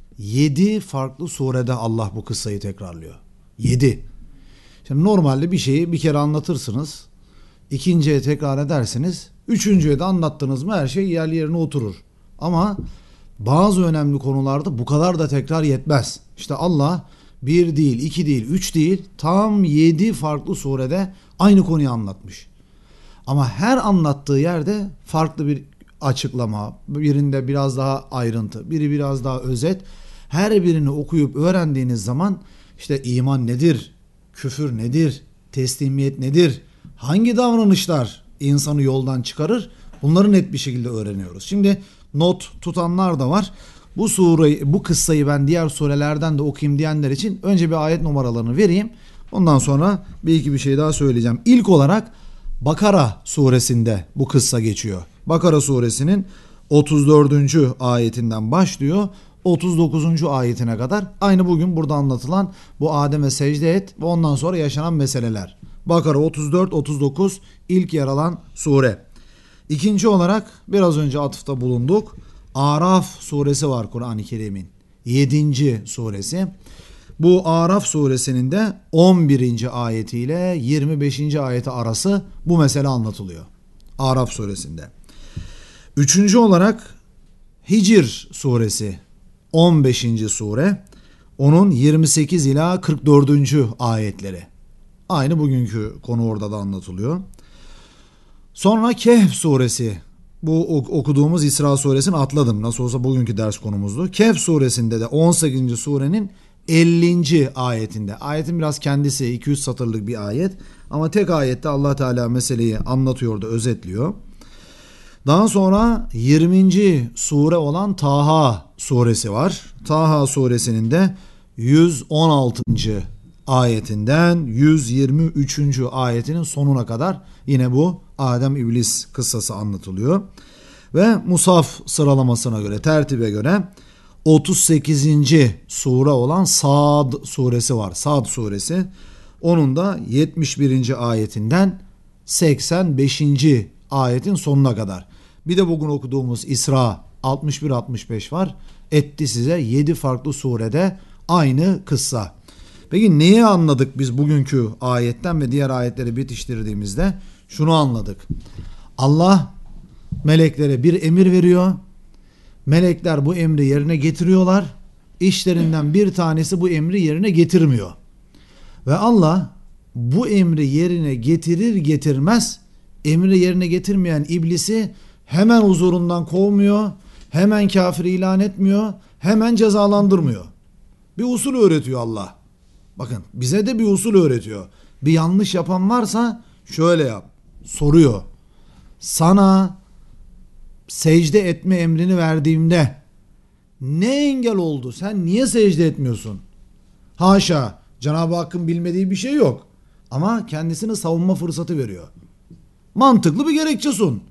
7 farklı surede Allah bu kıssayı tekrarlıyor. 7. Şimdi normalde bir şeyi bir kere anlatırsınız. İkinciye tekrar edersiniz. Üçüncüye de anlattınız mı her şey yerine oturur. Ama bazı önemli konularda bu kadar da tekrar yetmez. İşte Allah 1 değil, 2 değil, 3 değil, tam 7 farklı surede aynı konuyu anlatmış. Ama her anlattığı yerde farklı bir açıklama, birinde biraz daha ayrıntı, biri biraz daha özet. Her birini okuyup öğrendiğiniz zaman işte iman nedir, küfür nedir, teslimiyet nedir, hangi davranışlar insanı yoldan çıkarır, bunları net bir şekilde öğreniyoruz. Şimdi not tutanlar da var. Bu kıssayı ben diğer surelerden de okuyayım diyenler için önce bir ayet numaralarını vereyim. Ondan sonra bir şey daha söyleyeceğim. İlk olarak Bakara suresinde bu kıssa geçiyor. Bakara suresinin 34. ayetinden başlıyor. 39. ayetine kadar aynı bugün burada anlatılan bu Adem'e secde et ve ondan sonra yaşanan meseleler. Bakara 34-39 ilk yer alan sure. İkinci olarak biraz önce atıfta bulunduk. Araf suresi var Kur'an-ı Kerim'in 7. suresi. Bu Araf suresinin de 11. ayetiyle 25. ayeti arası bu mesele anlatılıyor. Araf suresinde. Üçüncü olarak Hicr suresi 15. sure. Onun 28 ila 44. ayetleri. Aynı bugünkü konu orada da anlatılıyor. Sonra Kehf suresi. Bu okuduğumuz İsra suresini atladım. Nasıl olsa bugünkü ders konumuzdu. Kehf suresinde de 18. surenin 50. ayetinde. Ayetin biraz kendisi 200 satırlık bir ayet. Ama tek ayette Allah Teala meseleyi anlatıyor da özetliyor. Daha sonra 20. sure olan Taha suresi var. Taha suresinin de 116. ayetinden 123. ayetinin sonuna kadar yine bu Adem İblis kıssası anlatılıyor. Ve Musaf sıralamasına göre, tertibe göre 38. sure olan Sad suresi var. Sad suresi. Onun da 71. ayetinden 85. ayetin sonuna kadar. Bir de bugün okuduğumuz İsra 61-65 var. Etti size 7 farklı surede aynı kıssa. Peki neyi anladık biz bugünkü ayetten ve diğer ayetleri bitiştirdiğimizde? Şunu anladık. Allah meleklere bir emir veriyor. Melekler bu emri yerine getiriyorlar. İşlerinden bir tanesi bu emri yerine getirmiyor. Ve Allah bu emri yerine getirir getirmez emri yerine getirmeyen iblisi hemen huzurundan kovmuyor, hemen kafir ilan etmiyor, hemen cezalandırmıyor. Bir usul öğretiyor Allah. Bakın bize de bir usul öğretiyor. Bir yanlış yapan varsa şöyle yap. Soruyor. Sana secde etme emrini verdiğimde ne engel oldu? Sen niye secde etmiyorsun? Haşa, Cenab-ı Hakk'ın bilmediği bir şey yok. Ama kendisine savunma fırsatı veriyor. Mantıklı bir gerekçe sun.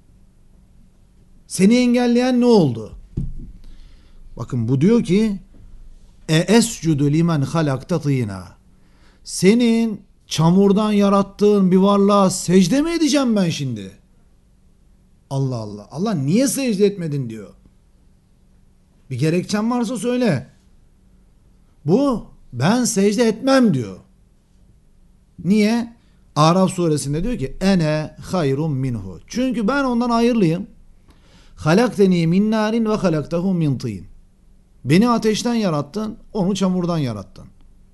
Seni engelleyen ne oldu? Bakın bu diyor ki escudu limen halakta tîna. Senin çamurdan yarattığın bir varlığa secde mi edeceğim ben şimdi? Allah Allah. Allah niye secde etmedin diyor. Bir gerekçen varsa söyle. Bu ben secde etmem diyor. Niye? Araf suresinde diyor ki ene hayrun minhu. Çünkü ben ondan hayırlıyım. Halakteni min narin ve halaktahu min tin. Beni ateşten yarattın, onu çamurdan yarattın.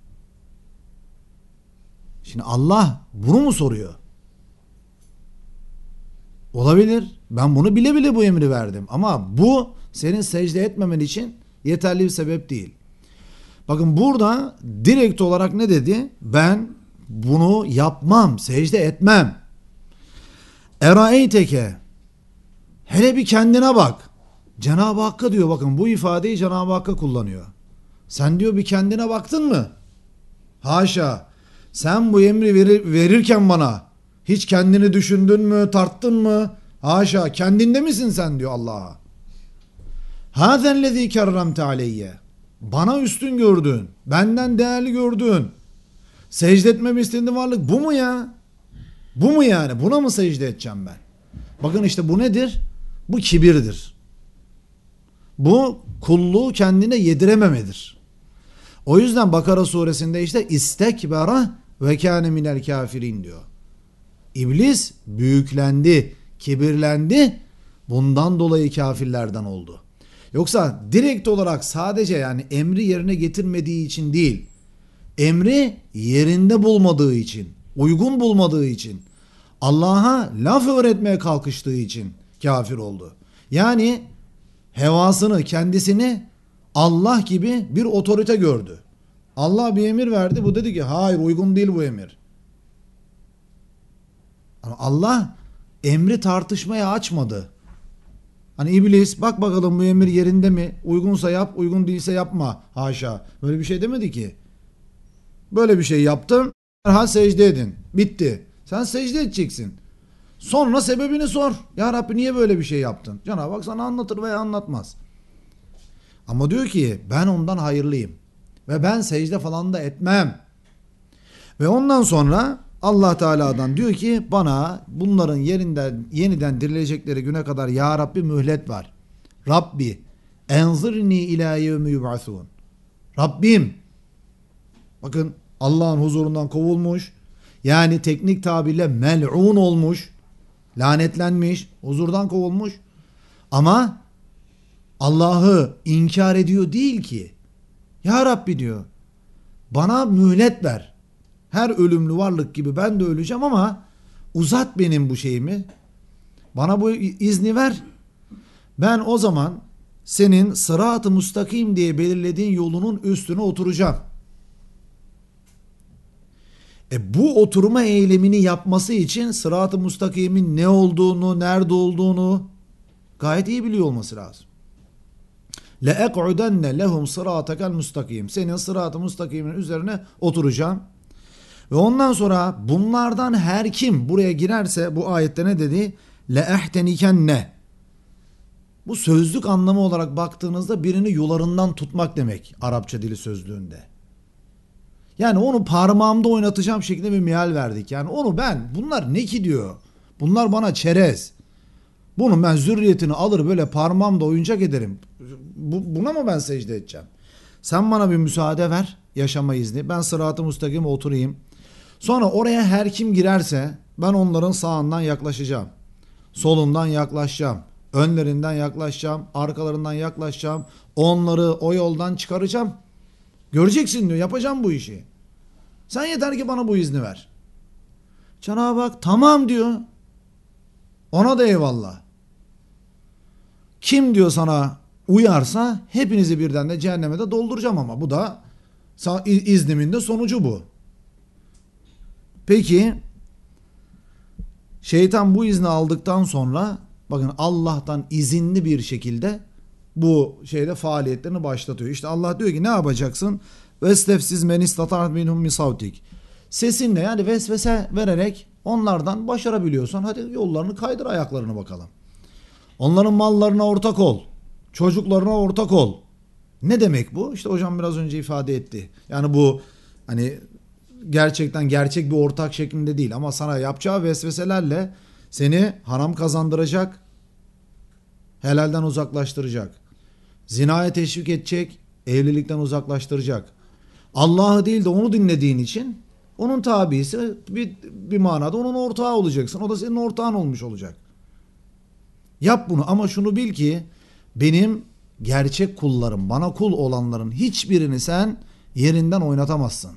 Şimdi Allah bunu mu soruyor? Olabilir. Ben bunu bile bile bu emri verdim. Ama bu senin secde etmemen için yeterli bir sebep değil. Bakın burada direkt olarak ne dedi? Ben bunu yapmam, secde etmem. Eraeyteke, hele bir kendine bak. Cenab-ı Hakk'a diyor, bakın bu ifadeyi Cenab-ı Hakk'a kullanıyor. Sen diyor bir kendine baktın mı? Haşa. Sen bu emri verirken bana hiç kendini düşündün mü, tarttın mı? Haşa. Kendinde misin sen diyor Allah'a. Hâzellezî kerremte aleyye. Bana üstün gördün, benden değerli gördün. Secde etmemi istediğin varlık bu mu ya? Bu mu yani? Buna mı secde edeceğim ben? Bakın işte bu nedir? Bu kibirdir. Bu kulluğu kendine yedirememedir. O yüzden Bakara suresinde işte istekbera ve kâne minel kafirin diyor. İblis büyüklendi, kibirlendi. Bundan dolayı kafirlerden oldu. Yoksa direkt olarak sadece yani emri yerine getirmediği için değil, emri yerinde bulmadığı için, uygun bulmadığı için, Allah'a laf öğretmeye kalkıştığı için kafir oldu. Yani hevasını, kendisini Allah gibi bir otorite gördü. Allah bir emir verdi, bu dedi ki hayır uygun değil bu emir. Ama Allah emri tartışmaya açmadı. Hani iblis bak bakalım bu emir yerinde mi? Uygunsa yap, uygun değilse yapma. Haşa. Böyle bir şey demedi ki. Böyle bir şey yaptım. Derhal secde edin. Bitti. Sen secde edeceksin. Sonra sebebini sor. Ya Rabbi niye böyle bir şey yaptın? Cenab-ı Hak sana anlatır veya anlatmaz. Ama diyor ki ben ondan hayırlıyım. Ve ben secde falan da etmem. Ve ondan sonra Allah Teala'dan diyor ki bana bunların yeniden dirilecekleri güne kadar ya Rabbi mühlet var. Rabbi enzirni ila yevmi yub'asun. Rabbim Bakın, Allah'ın huzurundan kovulmuş. Yani teknik tabirle mel'un olmuş. Lanetlenmiş. Huzurdan kovulmuş. Ama Allah'ı inkar ediyor değil ki. Ya Rabbi diyor, bana mühlet ver. Her ölümlü varlık gibi ben de öleceğim ama uzat benim bu şeyimi. Bana bu izni ver. Ben o zaman senin sırat-ı müstakim diye belirlediğin yolunun üstüne oturacağım. Bu oturma eylemini yapması için sırat-ı müstakimin ne olduğunu, nerede olduğunu gayet iyi biliyor olması lazım. لَاَقْعُدَنَّ لَهُمْ صِرَاطَكَ الْمُسْتَقِيمِ Senin sırat-ı müstakimin üzerine oturacağım. Ve ondan sonra bunlardan her kim buraya girerse, bu ayette ne dedi? لَاَحْتَنِكَنَّ Bu sözlük anlamı olarak baktığınızda birini yularından tutmak demek Arapça dili sözlüğünde. Yani onu parmağımda oynatacağım şeklinde bir meal verdik. Yani onu bunlar ne ki diyor. Bunlar bana çerez. Bunun ben zürriyetini alır böyle parmağımda oyuncak ederim. Buna mı ben secde edeceğim? Sen bana bir müsaade ver, yaşama izni. Ben sırat-ı müstakime oturayım. Sonra oraya her kim girerse ben onların sağından yaklaşacağım. Solundan yaklaşacağım. Önlerinden yaklaşacağım. Arkalarından yaklaşacağım. Onları o yoldan çıkaracağım. Göreceksin diyor, yapacağım bu işi. Sen yeter ki bana bu izni ver. Cenab-ı Hak tamam diyor. Ona da eyvallah. Kim diyor sana uyarsa hepinizi birden de cehenneme de dolduracağım ama bu da iznimin de sonucu bu. Peki şeytan bu izni aldıktan sonra bakın Allah'tan izinli bir şekilde bu faaliyetlerini başlatıyor. İşte Allah diyor ki ne yapacaksın? Vestefsiz men istata'at minhum misavtik. Sesinle yani vesvese vererek onlardan başarabiliyorsan hadi yollarını kaydır, ayaklarını bakalım. Onların mallarına ortak ol. Çocuklarına ortak ol. Ne demek bu? İşte hocam biraz önce ifade etti. Yani bu hani gerçekten gerçek bir ortak şeklinde değil ama sana yapacağı vesveselerle seni haram kazandıracak, helalden uzaklaştıracak. Zinaya teşvik edecek, evlilikten uzaklaştıracak. Allah'ı değil de onu dinlediğin için onun tabisi bir manada onun ortağı olacaksın. O da senin ortağın olmuş olacak. Yap bunu ama şunu bil ki benim gerçek kullarım, bana kul olanların hiçbirini sen yerinden oynatamazsın.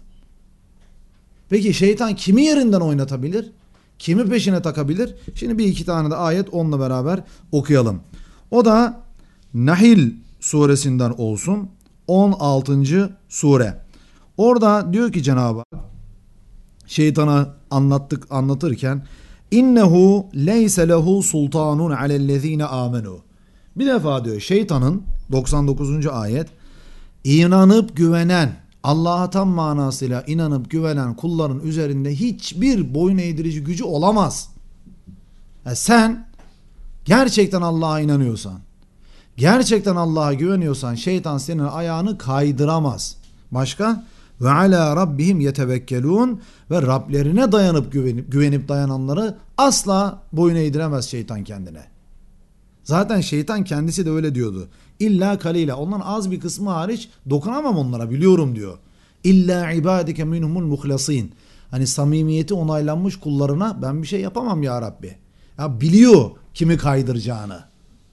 Peki şeytan kimi yerinden oynatabilir? Kimi peşine takabilir? Şimdi bir iki tane de ayet onunla beraber okuyalım. O da Nahil suresinden olsun. 16. sure. Orada diyor ki Cenab-ı Hak şeytana anlatırken innehu leyse lehu sultanun alellezine amenu. Bir defa diyor şeytanın 99. ayet inanıp güvenen, Allah'a tam manasıyla inanıp güvenen kulların üzerinde hiçbir boyun eğdirici gücü olamaz. Yani sen gerçekten Allah'a inanıyorsan, gerçekten Allah'a güveniyorsan şeytan senin ayağını kaydıramaz. Başka? Ve ala rabbihim yetevekkelun ve Rablerine dayanıp güvenip dayananları asla boyun eğdiremez şeytan kendine. Zaten şeytan kendisi de öyle diyordu. İlla kalile, ondan az bir kısmı hariç dokunamam onlara, biliyorum diyor. İlla ibadike minhumul muhlasin. Hani samimiyeti onaylanmış kullarına ben bir şey yapamam ya Rabbi. Ya biliyor kimi kaydıracağını.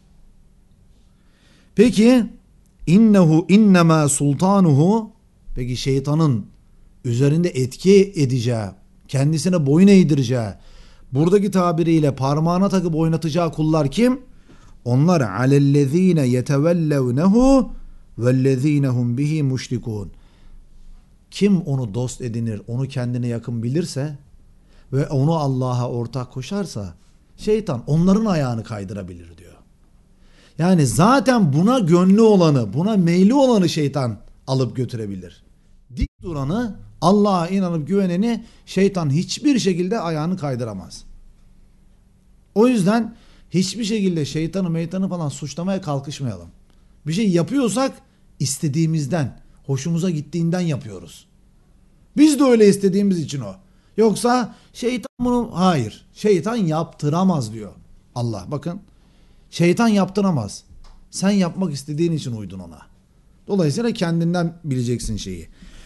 Peki innema sultanuhu, peki şeytanın üzerinde etki edeceği, kendisine boyun eğdireceği, buradaki tabiriyle parmağına takıp oynatacağı kullar kim? Onlar alellezine yetevellevnehu vellezinehum bihi müşrikun. Kim onu dost edinir, onu kendine yakın bilirse ve onu Allah'a ortak koşarsa şeytan onların ayağını kaydırabilir diyor. Yani zaten buna gönlü olanı, buna meyli olanı şeytan alıp götürebilir. Dik duranı, Allah'a inanıp güveneni şeytan hiçbir şekilde ayağını kaydıramaz. O yüzden hiçbir şekilde şeytanı falan suçlamaya kalkışmayalım. Bir şey yapıyorsak istediğimizden, hoşumuza gittiğinden yapıyoruz. Biz de öyle istediğimiz için o. Yoksa şeytan bunu, hayır, şeytan yaptıramaz diyor Allah. Bakın, şeytan yaptıramaz. Sen yapmak istediğin için uydun ona. Dolayısıyla kendinden bileceksin şeyi.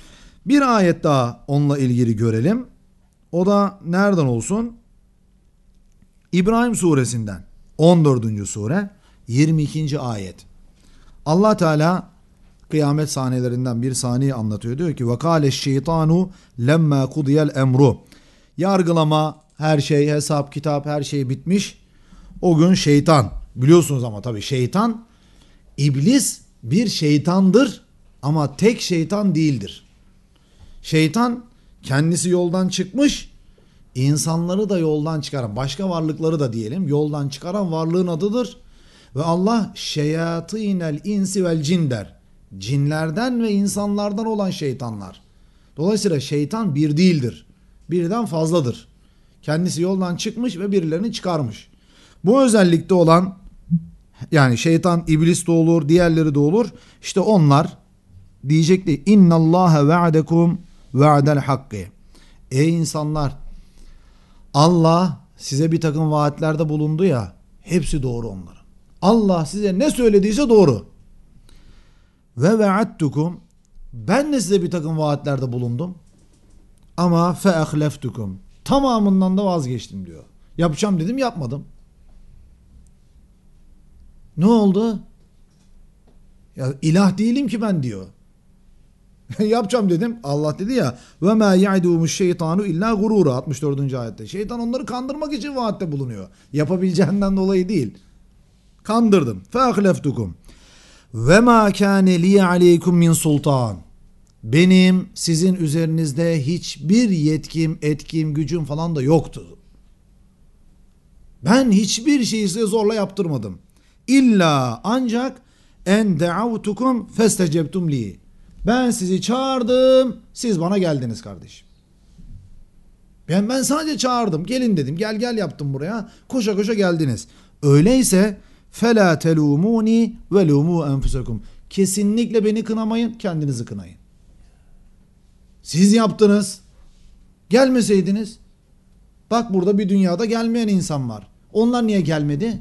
Bir ayet daha onunla ilgili görelim. O da nereden olsun? İbrahim suresinden 14. sure 22. ayet. Allah Teala kıyamet sahnelerinden bir sahneyi anlatıyor. Diyor ki وَقَالَ الشَّيْطَانُ لَمَّا قُضِيَ الْاَمْرُ. Yargılama, her şey, hesap, kitap, her şey bitmiş. O gün şeytan, biliyorsunuz ama tabii şeytan, iblis bir şeytandır ama tek şeytan değildir. Şeytan kendisi yoldan çıkmış, insanları da yoldan çıkaran, başka varlıkları da diyelim yoldan çıkaran varlığın adıdır. Ve Allah şeyatînel insi vel cin der. Cinlerden ve insanlardan olan şeytanlar. Dolayısıyla şeytan bir değildir. Birden fazladır. Kendisi yoldan çıkmış ve birilerini çıkarmış. Bu özellikte olan, yani şeytan, iblis de olur, diğerleri de olur. İşte onlar diyecekti: İnnallâhe ve'adekum ve'adel hakkı. Ey insanlar, Allah size bir takım vaatlerde bulundu ya, hepsi doğru onların. Allah size ne söylediyse doğru. Ve ve'attukum, ben de size bir takım vaatlerde bulundum. Ama fe'ahleftukum, tamamından da vazgeçtim diyor. Yapacağım dedim, yapmadım. Ne oldu? Ya ilah değilim ki ben diyor. Yapacağım dedim. Allah dedi ya: ve ma ya'dumuş şeytanu illa gurura, 64. ayette. Şeytan onları kandırmak için vaatte bulunuyor. Yapabileceğinden dolayı değil. Kandırdım. Fe'ahleftukum. Ve ma kâne li aleykum min sultan. Benim sizin üzerinizde hiçbir yetkim, etkim, gücüm falan da yoktu. Ben hiçbir şeyi size zorla yaptırmadım. İlla ancak en de'avtukum festecebtum li. Ben sizi çağırdım, siz bana geldiniz kardeşim. Ben sadece çağırdım, gelin dedim, gel yaptım buraya, koşa koşa geldiniz. Öyleyse فَلَا تَلُومُونِ وَلُومُوا أَنْفُسَكُمْ. Kesinlikle beni kınamayın, kendinizi kınayın. Siz yaptınız. Gelmeseydiniz, bak burada bir dünyada gelmeyen insan var. Onlar niye gelmedi?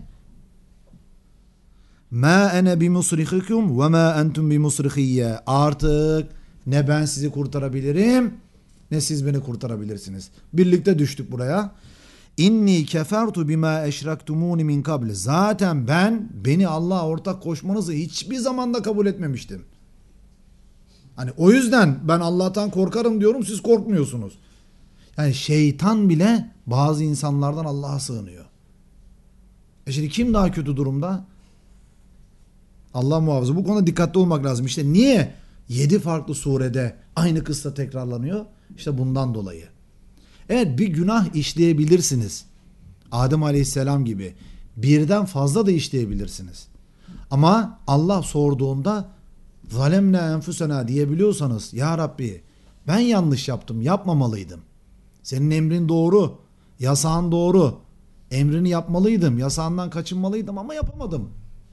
مَا أَنَا بِمُصْرِخِكُمْ وَمَا أَنْتُمْ بِمُصْرِخِيَّ. Artık ne ben sizi kurtarabilirim, ne siz beni kurtarabilirsiniz. Birlikte düştük buraya. İnni kefertu bima eşraktumuni min kabl. Zaten beni Allah'a ortak koşmanızı hiçbir zamanda kabul etmemiştim. Hani o yüzden ben Allah'tan korkarım diyorum, siz korkmuyorsunuz. Yani şeytan bile bazı insanlardan Allah'a sığınıyor. Şimdi kim daha kötü durumda? Allah muhafaza. Bu konuda dikkatli olmak lazım. İşte niye 7 farklı surede aynı kıssa tekrarlanıyor? İşte bundan dolayı. Evet, bir günah işleyebilirsiniz. Adem Aleyhisselam gibi. Birden fazla da işleyebilirsiniz. Ama Allah sorduğunda zalemne enfusena diyebiliyorsanız, ya Rabbi ben yanlış yaptım, yapmamalıydım. Senin emrin doğru, yasağın doğru. Emrini yapmalıydım, yasağından kaçınmalıydım ama yapamadım.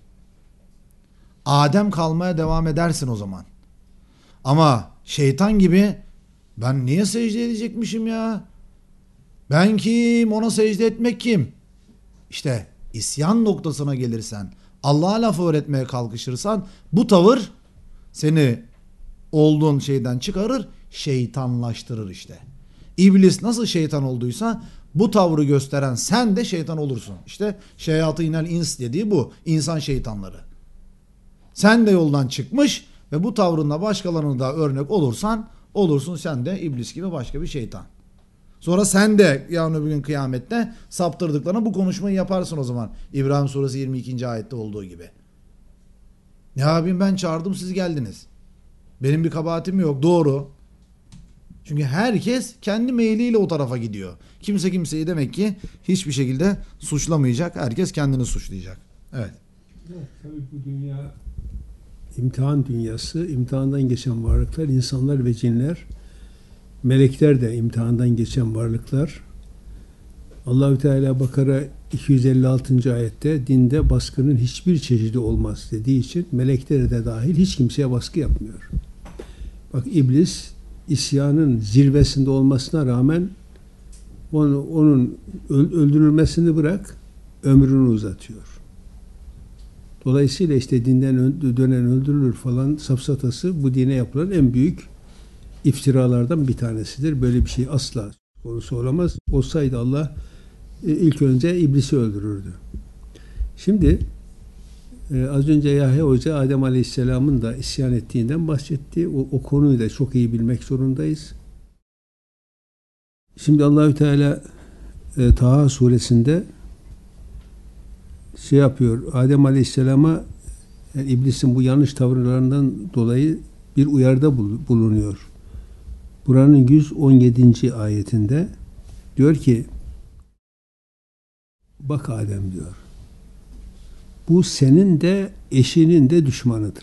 Adem kalmaya devam edersin o zaman. Ama şeytan gibi ben niye secde edecekmişim ya? Ben kim? Ona secde etmek kim? İşte isyan noktasına gelirsen, Allah'a laf öğretmeye kalkışırsan, bu tavır seni olduğun şeyden çıkarır, şeytanlaştırır işte. İblis nasıl şeytan olduysa bu tavrı gösteren sen de şeytan olursun. İşte şeyatînel ins dediği bu. İnsan şeytanları. Sen de yoldan çıkmış ve bu tavrınla başkalarına da örnek olursun sen de iblis gibi başka bir şeytan. Sonra sen de yarın öbür gün kıyamette saptırdıklarına bu konuşmayı yaparsın o zaman. İbrahim suresi 22. ayette olduğu gibi. Ne yapayım, ben çağırdım, siz geldiniz. Benim bir kabahatim yok, doğru. Çünkü herkes kendi meyliyle o tarafa gidiyor. Kimse kimseyi demek ki hiçbir şekilde suçlamayacak. Herkes kendini suçlayacak. Evet. Evet, tabii bu dünya imtihan dünyası. İmtihandan geçen varlıklar, insanlar ve cinler. Melekler de imtihandan geçen varlıklar. Allahü Teala Bakara 256. ayette dinde baskının hiçbir çeşidi olmaz dediği için meleklere de dahil hiç kimseye baskı yapmıyor. Bak, iblis isyanın zirvesinde olmasına rağmen onun öldürülmesini bırak, ömrünü uzatıyor. Dolayısıyla işte dinden dönen öldürülür falan safsatası bu dine yapılan en büyük iftiralardan bir tanesidir. Böyle bir şey asla konusu olamaz. Olsaydı Allah ilk önce iblisi öldürürdü. Şimdi az önce Yahya Hoca Adem Aleyhisselam'ın da isyan ettiğinden bahsetti. O konuyu da çok iyi bilmek zorundayız. Şimdi Allahü Teala Taha suresinde şey yapıyor. Adem Aleyhisselam'a yani iblisin bu yanlış tavırlarından dolayı bir uyarıda bulunuyor. Buranın 117. ayetinde diyor ki bak Adem diyor. Bu senin de eşinin de düşmanıdır.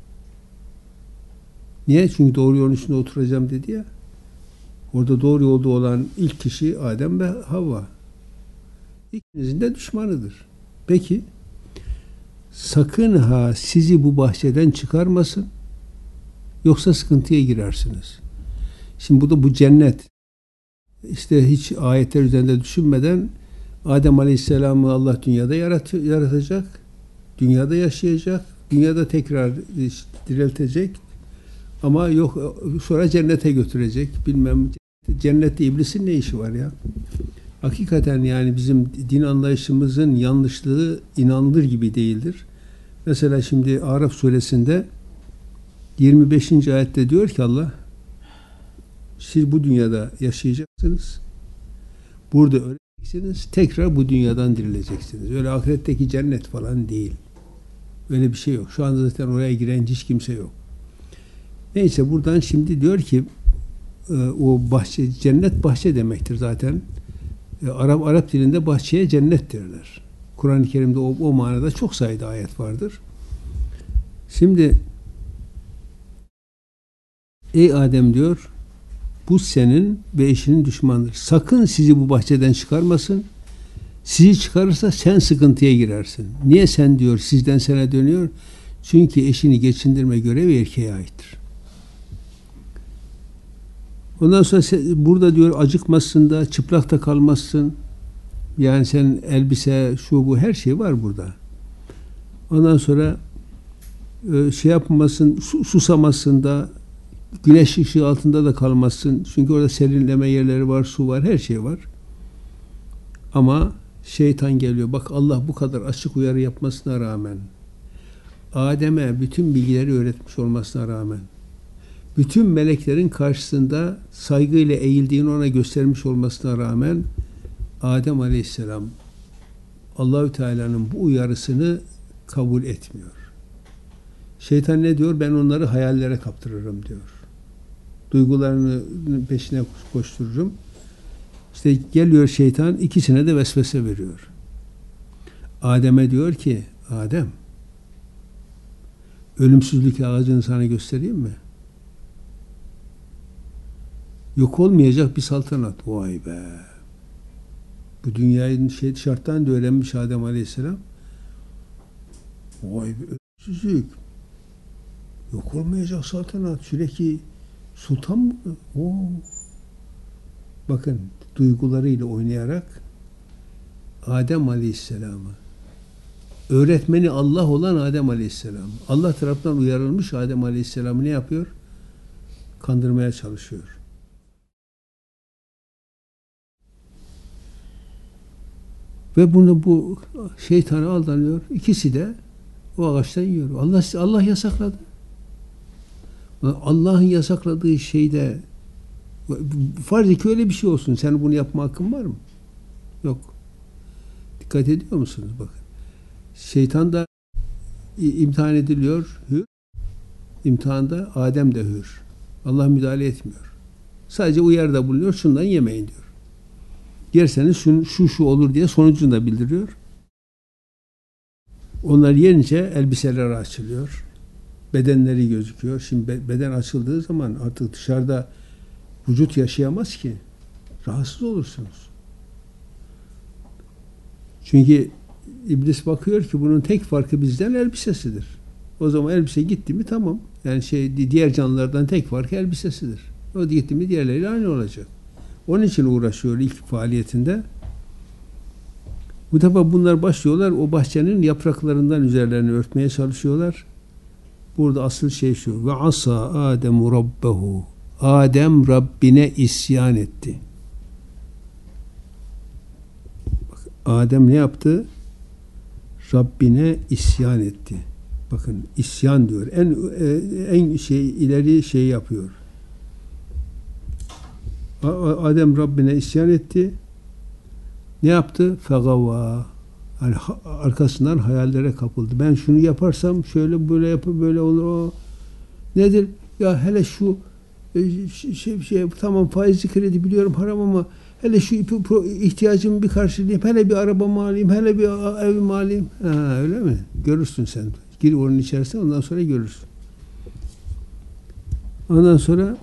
Niye? Çünkü doğru yolun üstünde oturacağım dedi ya. Orada doğru yolda olan ilk kişi Adem ve Havva. İkinizin de düşmanıdır. Peki sakın ha sizi bu bahçeden çıkarmasın yoksa sıkıntıya girersiniz. Şimdi bu cennet. İşte hiç ayetler üzerinde düşünmeden Adem Aleyhisselam'ı Allah dünyada yaratacak. Dünyada yaşayacak. Dünyada tekrar diriltecek. Ama yok sonra cennete götürecek. Bilmem cennette iblisin ne işi var ya? Hakikaten yani bizim din anlayışımızın yanlışlığı inanılır gibi değildir. Mesela şimdi Araf suresinde 25. ayette diyor ki Allah siz bu dünyada yaşayacaksınız. Burada öleceksiniz. Tekrar bu dünyadan dirileceksiniz. Öyle ahiretteki cennet falan değil. Öyle bir şey yok. Şu anda zaten oraya giren hiç kimse yok. Neyse buradan şimdi diyor ki o bahçe, cennet bahçe demektir zaten. Arap dilinde bahçeye cennet derler. Kur'an-ı Kerim'de o manada çok sayıda ayet vardır. Şimdi ey Adem diyor bu senin ve eşinin düşmanıdır. Sakın sizi bu bahçeden çıkarmasın. Sizi çıkarırsa sen sıkıntıya girersin. Niye sen diyor sizden sana dönüyor? Çünkü eşini geçindirme görevi erkeğe aittir. Ondan sonra burada diyor acıkmazsın da çıplak da kalmazsın. Yani sen elbise şu bu her şey var burada. Ondan sonra şey yapmasın, susamazsın da güneş ışığı altında da kalmazsın. Çünkü orada serinleme yerleri var, su var, her şey var. Ama şeytan geliyor. Bak Allah bu kadar açık uyarı yapmasına rağmen, Adem'e bütün bilgileri öğretmiş olmasına rağmen, bütün meleklerin karşısında saygıyla eğildiğini ona göstermiş olmasına rağmen Adem Aleyhisselam Allahü Teala'nın bu uyarısını kabul etmiyor. Şeytan ne diyor? Ben onları hayallere kaptırırım diyor. Duygularının peşine koştururum. İşte geliyor şeytan ikisine de vesvese veriyor. Adem'e diyor ki Adem ölümsüzlük ağacını sana göstereyim mi? Yok olmayacak bir saltanat. Vay be. Bu dünyayı şarttan da öğrenmiş Adem Aleyhisselam. Vay be ölümsüzlük. Yok olmayacak saltanat. Sürekli sultan mı? Oo. Bakın duygularıyla oynayarak Adem Aleyhisselam'ı öğretmeni Allah olan Adem Aleyhisselam. Allah tarafından uyarılmış Adem Aleyhisselam'ı ne yapıyor? Kandırmaya çalışıyor. Ve bu şeytana aldanıyor. İkisi de o ağaçtan yiyor. Allah yasakladı. Allah'ın yasakladığı şeyde farz et ki öyle bir şey olsun. Senin bunu yapma hakkın var mı? Yok. Dikkat ediyor musunuz? Bakın. Şeytan da imtihan ediliyor. Hür. İmtihanda Adem de hür. Allah müdahale etmiyor. Sadece uyarıda bulunuyor. Şundan yemeyin diyor. Yerseniz şu olur diye sonucunu da bildiriyor. Onlar yerince elbiseleri açılıyor. Bedenleri gözüküyor. Şimdi beden açıldığı zaman artık dışarıda vücut yaşayamaz ki. Rahatsız olursunuz. Çünkü iblis bakıyor ki bunun tek farkı bizden elbisesidir. O zaman elbise gitti mi tamam. Yani diğer canlılardan tek farkı elbisesidir. O gitti mi diğerleriyle aynı olacak. Onun için uğraşıyor ilk faaliyetinde. Bu defa bunlar başlıyorlar. O bahçenin yapraklarından üzerlerini örtmeye çalışıyorlar. Burada asıl şey şu. Ve asa Ademu rabbehu. Adem Rabbine isyan etti. Bak, Adem ne yaptı? Rabbine isyan etti. Bakın isyan diyor. En ileri şey yapıyor. Adem Rabbine isyan etti. Ne yaptı? Fegavva. Yani arkasından hayallere kapıldı. Ben şunu yaparsam şöyle böyle yapıp böyle olur. O nedir? Ya hele şu tamam faizli kredi biliyorum haram ama hele şu ihtiyacımı bir karşılayayım. Hele bir arabamı alayım. Hele bir evimi alayım. Ha, öyle mi? Görürsün sen. Gir onun içerisine ondan sonra görürsün. Ondan sonra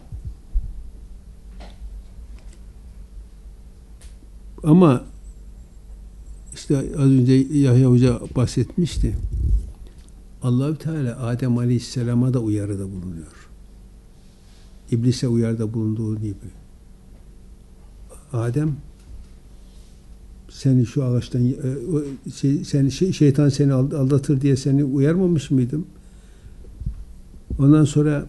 ama işte az önce Yahya Hoca bahsetmişti. Allah-u Teala Adem Aleyhisselam'a da uyarıda bulunuyor. İblise uyarıda bulunduğu gibi. Adem seni şu ağaçtan şeytan seni aldatır diye seni uyarmamış mıydım? Ondan sonra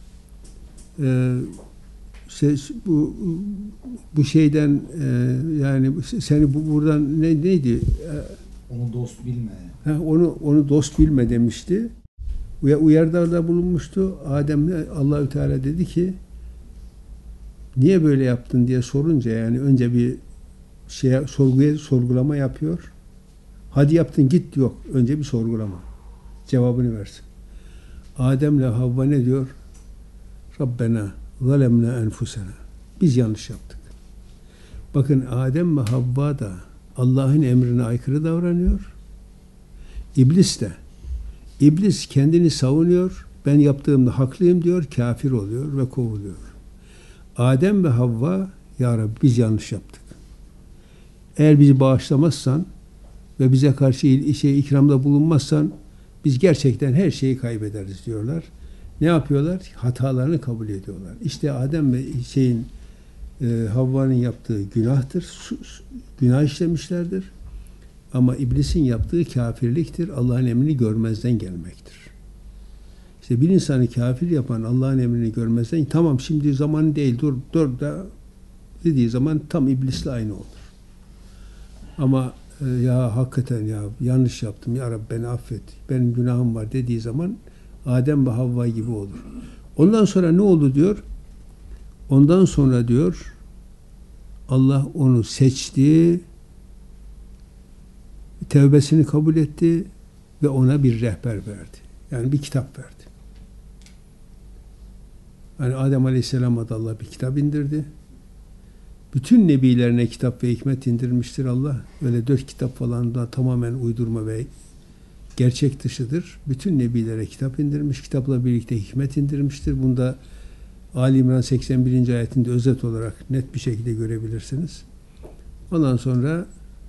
bu şeyden yani seni buradan neydi? Onu dost bilme. Onu dost bilme demişti. Uyarıda bulunmuştu. Adem'le Allahü Teala dedi ki niye böyle yaptın diye sorunca yani önce bir sorgulama yapıyor. Hadi yaptın git yok. Önce bir sorgulama. Cevabını versin. Adem'le Havva ne diyor? Rabbena zalemna enfusena. Biz yanlış yaptık. Bakın Adem ve Havva da Allah'ın emrine aykırı davranıyor. İblis de. İblis kendini savunuyor. Ben yaptığımda haklıyım diyor. Kafir oluyor ve kovuluyor. Adem ve Havva ya Rabbi biz yanlış yaptık. Eğer bizi bağışlamazsan ve bize karşı ikramda bulunmazsan biz gerçekten her şeyi kaybederiz diyorlar. Ne yapıyorlar? Hatalarını kabul ediyorlar. İşte Adem ve Havva'nın yaptığı günahtır. Günah işlemişlerdir. Ama iblisin yaptığı kafirliktir. Allah'ın emrini görmezden gelmektir. İşte bir insanı kafir yapan Allah'ın emrini görmezden tamam şimdi zamanı değil dur da dediği zaman tam iblisle aynı olur. Ama ya hakikaten ya yanlış yaptım ya Rabbi beni affet. Benim günahım var dediği zaman Adem ve Havva gibi olur. Ondan sonra ne oldu diyor? Ondan sonra diyor Allah onu seçti, tevbesini kabul etti ve ona bir rehber verdi. Yani bir kitap verdi. Yani Adem Aleyhisselam'a da Allah bir kitap indirdi. Bütün nebilerine kitap ve hikmet indirmiştir Allah. Öyle 4 kitap falan da tamamen uydurma ve gerçek dışıdır. Bütün nebilere kitap indirmiş. Kitapla birlikte hikmet indirmiştir. Bunda Ali İmran 81. ayetinde özet olarak net bir şekilde görebilirsiniz. Ondan sonra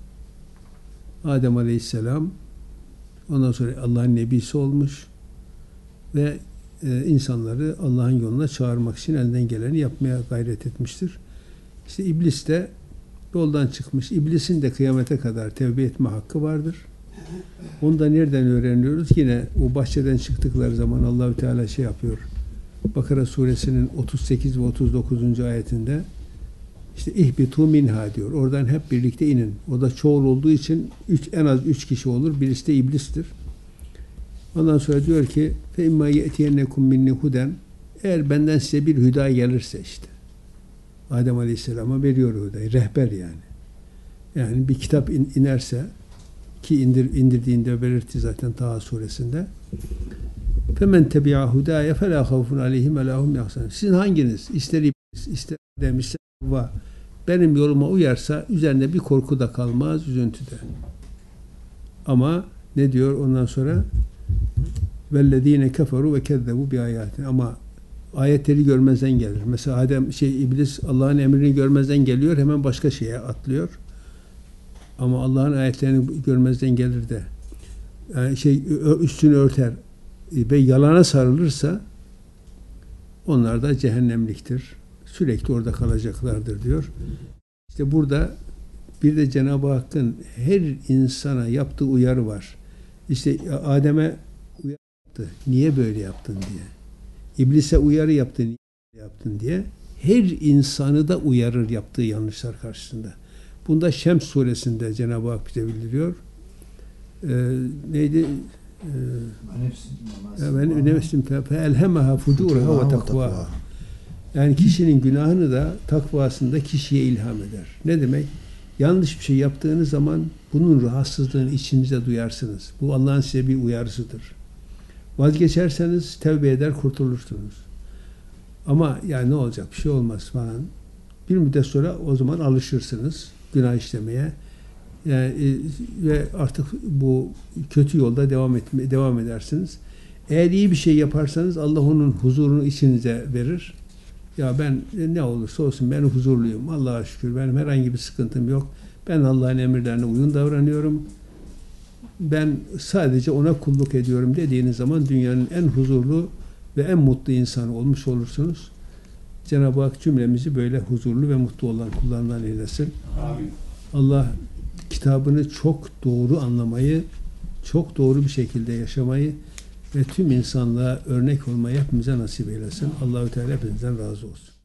Adem Aleyhisselam ondan sonra Allah'ın nebisi olmuş ve insanları Allah'ın yoluna çağırmak için elinden geleni yapmaya gayret etmiştir. İşte iblis de yoldan çıkmış. İblisin de kıyamete kadar tevbe etme hakkı vardır. Onu da nereden öğreniyoruz? Yine o bahçeden çıktıkları zaman Allahü Teala şey yapıyor. Bakara suresinin 38 ve 39. ayetinde işte ihbitu minha diyor. Oradan hep birlikte inin. O da çoğul olduğu için en az 3 kişi olur. Birisi de iblistir. Ondan sonra diyor ki fe imma ye'tiyennekum minni huden eğer benden size bir hüda gelirse işte Adem Aleyhisselam'a veriyor hüdayı. Rehber yani. Yani bir kitap inerse ki indirdiğinde belirtti zaten Taha suresinde. Femen tebi'a hudaya fela havfun aleyhim ve lahum yahzanun. Sizin hanginiz ister iblis, ister Adem, ister Havva benim yoluma uyarsa üzerinde bir korku da kalmaz, üzüntü de. Ama ne diyor ondan sonra? Vellezine keferu ve kezzebu bi ayatin. Ama ayetleri görmezden gelir. Mesela iblis Allah'ın emrini görmezden geliyor, hemen başka şeye atlıyor. Ama Allah'ın ayetlerini görmezden gelir de yani üstünü örter ve yalana sarılırsa onlar da cehennemliktir. Sürekli orada kalacaklardır diyor. İşte burada bir de Cenab-ı Hakk'ın her insana yaptığı uyarı var. İşte Adem'e uyarı yaptı. Niye böyle yaptın diye. İblise uyarı yaptı. Niye yaptın diye her insanı da uyarır yaptığı yanlışlar karşısında. Bunda Şems suresinde Cenab-ı Hak bize bildiriyor. Neydi? Ben nefsim fe elhemaha fucuraha ve takvaha. Yani kişinin günahını da takvasında kişiye ilham eder. Ne demek? Yanlış bir şey yaptığınız zaman bunun rahatsızlığını içinizde duyarsınız. Bu Allah'ın size bir uyarısıdır. Vazgeçerseniz tevbe eder kurtulursunuz. Ama yani ne olacak? Bir şey olmaz falan. Bir müddet sonra o zaman alışırsınız günah işlemeye. Yani, ve artık bu kötü yolda devam edersiniz. Eğer iyi bir şey yaparsanız Allah onun huzurunu içinize verir. Ya ben ne olursa olsun ben huzurluyum. Allah'a şükür benim herhangi bir sıkıntım yok. Ben Allah'ın emirlerine uygun davranıyorum. Ben sadece ona kulluk ediyorum dediğiniz zaman dünyanın en huzurlu ve en mutlu insanı olmuş olursunuz. Cenab-ı Hak cümlemizi böyle huzurlu ve mutlu olan kullarından eylesin. Amin. Allah kitabını çok doğru anlamayı, çok doğru bir şekilde yaşamayı ve tüm insanlığa örnek olmayı hepimize nasip eylesin. Allahü Teala hepinizden razı olsun.